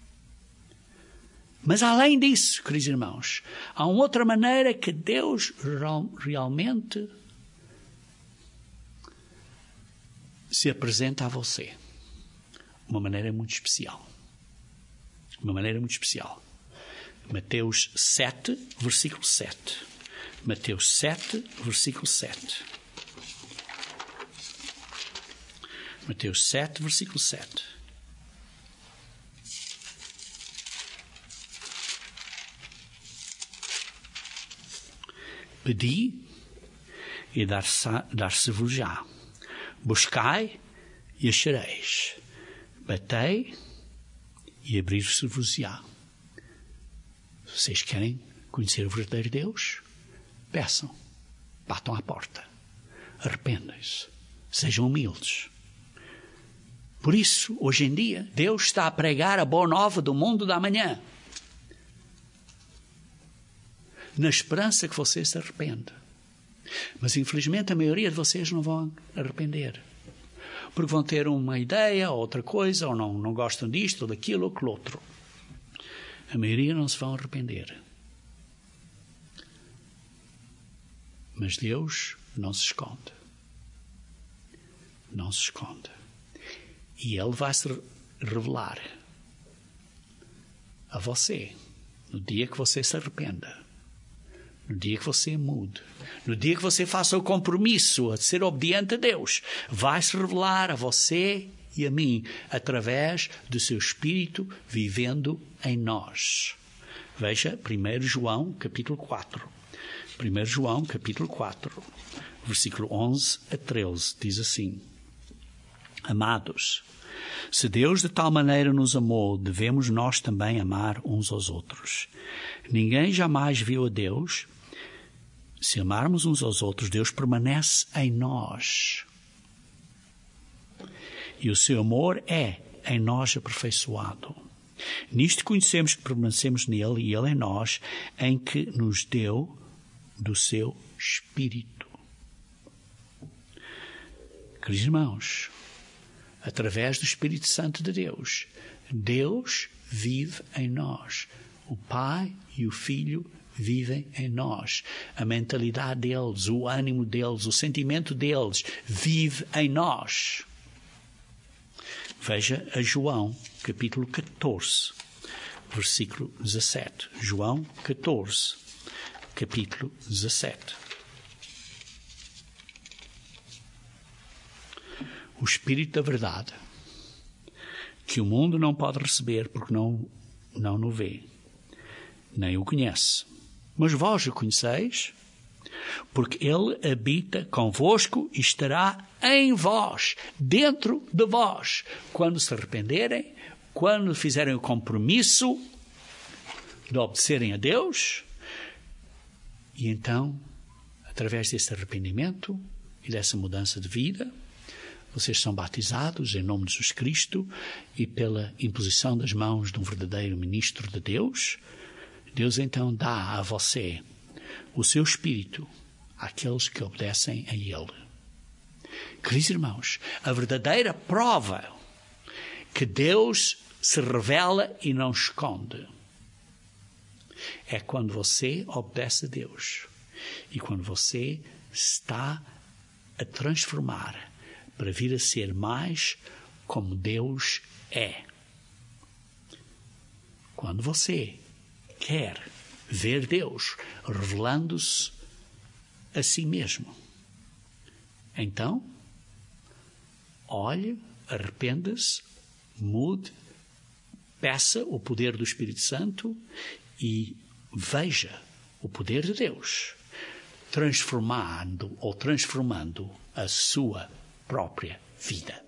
Mas além disso, queridos irmãos, há uma outra maneira que Deus realmente se apresenta a você. Uma maneira muito especial. Uma maneira muito especial. Mateus sete, versículo sete. Mateus sete, versículo sete. Mateus sete, versículo sete. Pedi e dar-se-vos-á. Buscai e achareis. Batei e abrir-se-vos-á. Vocês querem conhecer o verdadeiro Deus? Peçam. Batam à porta. Arrependem-se. Sejam humildes. Por isso, hoje em dia, Deus está a pregar a boa nova do mundo da manhã. Na esperança que você se arrependa. Mas, infelizmente, a maioria de vocês não vão arrepender. porque vão ter uma ideia, ou outra coisa, ou não, não gostam disto, ou daquilo, ou aquilo outro. A maioria não se vão arrepender. Mas Deus não se esconde. Não se esconde. E Ele vai se revelar a você no dia que você se arrependa. No dia que você mude, no dia que você faça o compromisso a ser obediente a Deus, vai se revelar a você e a mim através do seu Espírito vivendo em nós. Veja primeiro João capítulo quatro. primeiro João capítulo quatro, versículo onze a treze, diz assim: Amados, se Deus de tal maneira nos amou, devemos nós também amar uns aos outros. Ninguém jamais viu a Deus. Se amarmos uns aos outros, Deus permanece em nós. E o seu amor é em nós aperfeiçoado. Nisto conhecemos que permanecemos nele e ele em nós, em que nos deu do seu Espírito. Queridos irmãos, através do Espírito Santo de Deus, Deus vive em nós. O Pai e o Filho vivem em nós. A mentalidade deles, o ânimo deles, o sentimento deles vive em nós. Veja a João, capítulo catorze, versículo dezassete. João catorze, capítulo dezassete. O Espírito da verdade, que o mundo não pode receber porque não, não o vê, nem o conhece. Mas vós o conheceis, porque ele habita convosco e estará em vós, dentro de vós, quando se arrependerem, quando fizerem o compromisso de obedecerem a Deus. E então, através desse arrependimento e dessa mudança de vida, vocês são batizados em nome de Jesus Cristo e pela imposição das mãos de um verdadeiro ministro de Deus. Deus então dá a você o seu Espírito àqueles que obedecem a Ele. Queridos irmãos, a verdadeira prova que Deus se revela e não esconde é quando você obedece a Deus e quando você está a transformar para vir a ser mais como Deus é. Quando você quer ver Deus revelando-se a si mesmo, então, olhe, arrependa-se, mude, peça o poder do Espírito Santo e veja o poder de Deus transformando ou transformando a sua própria vida.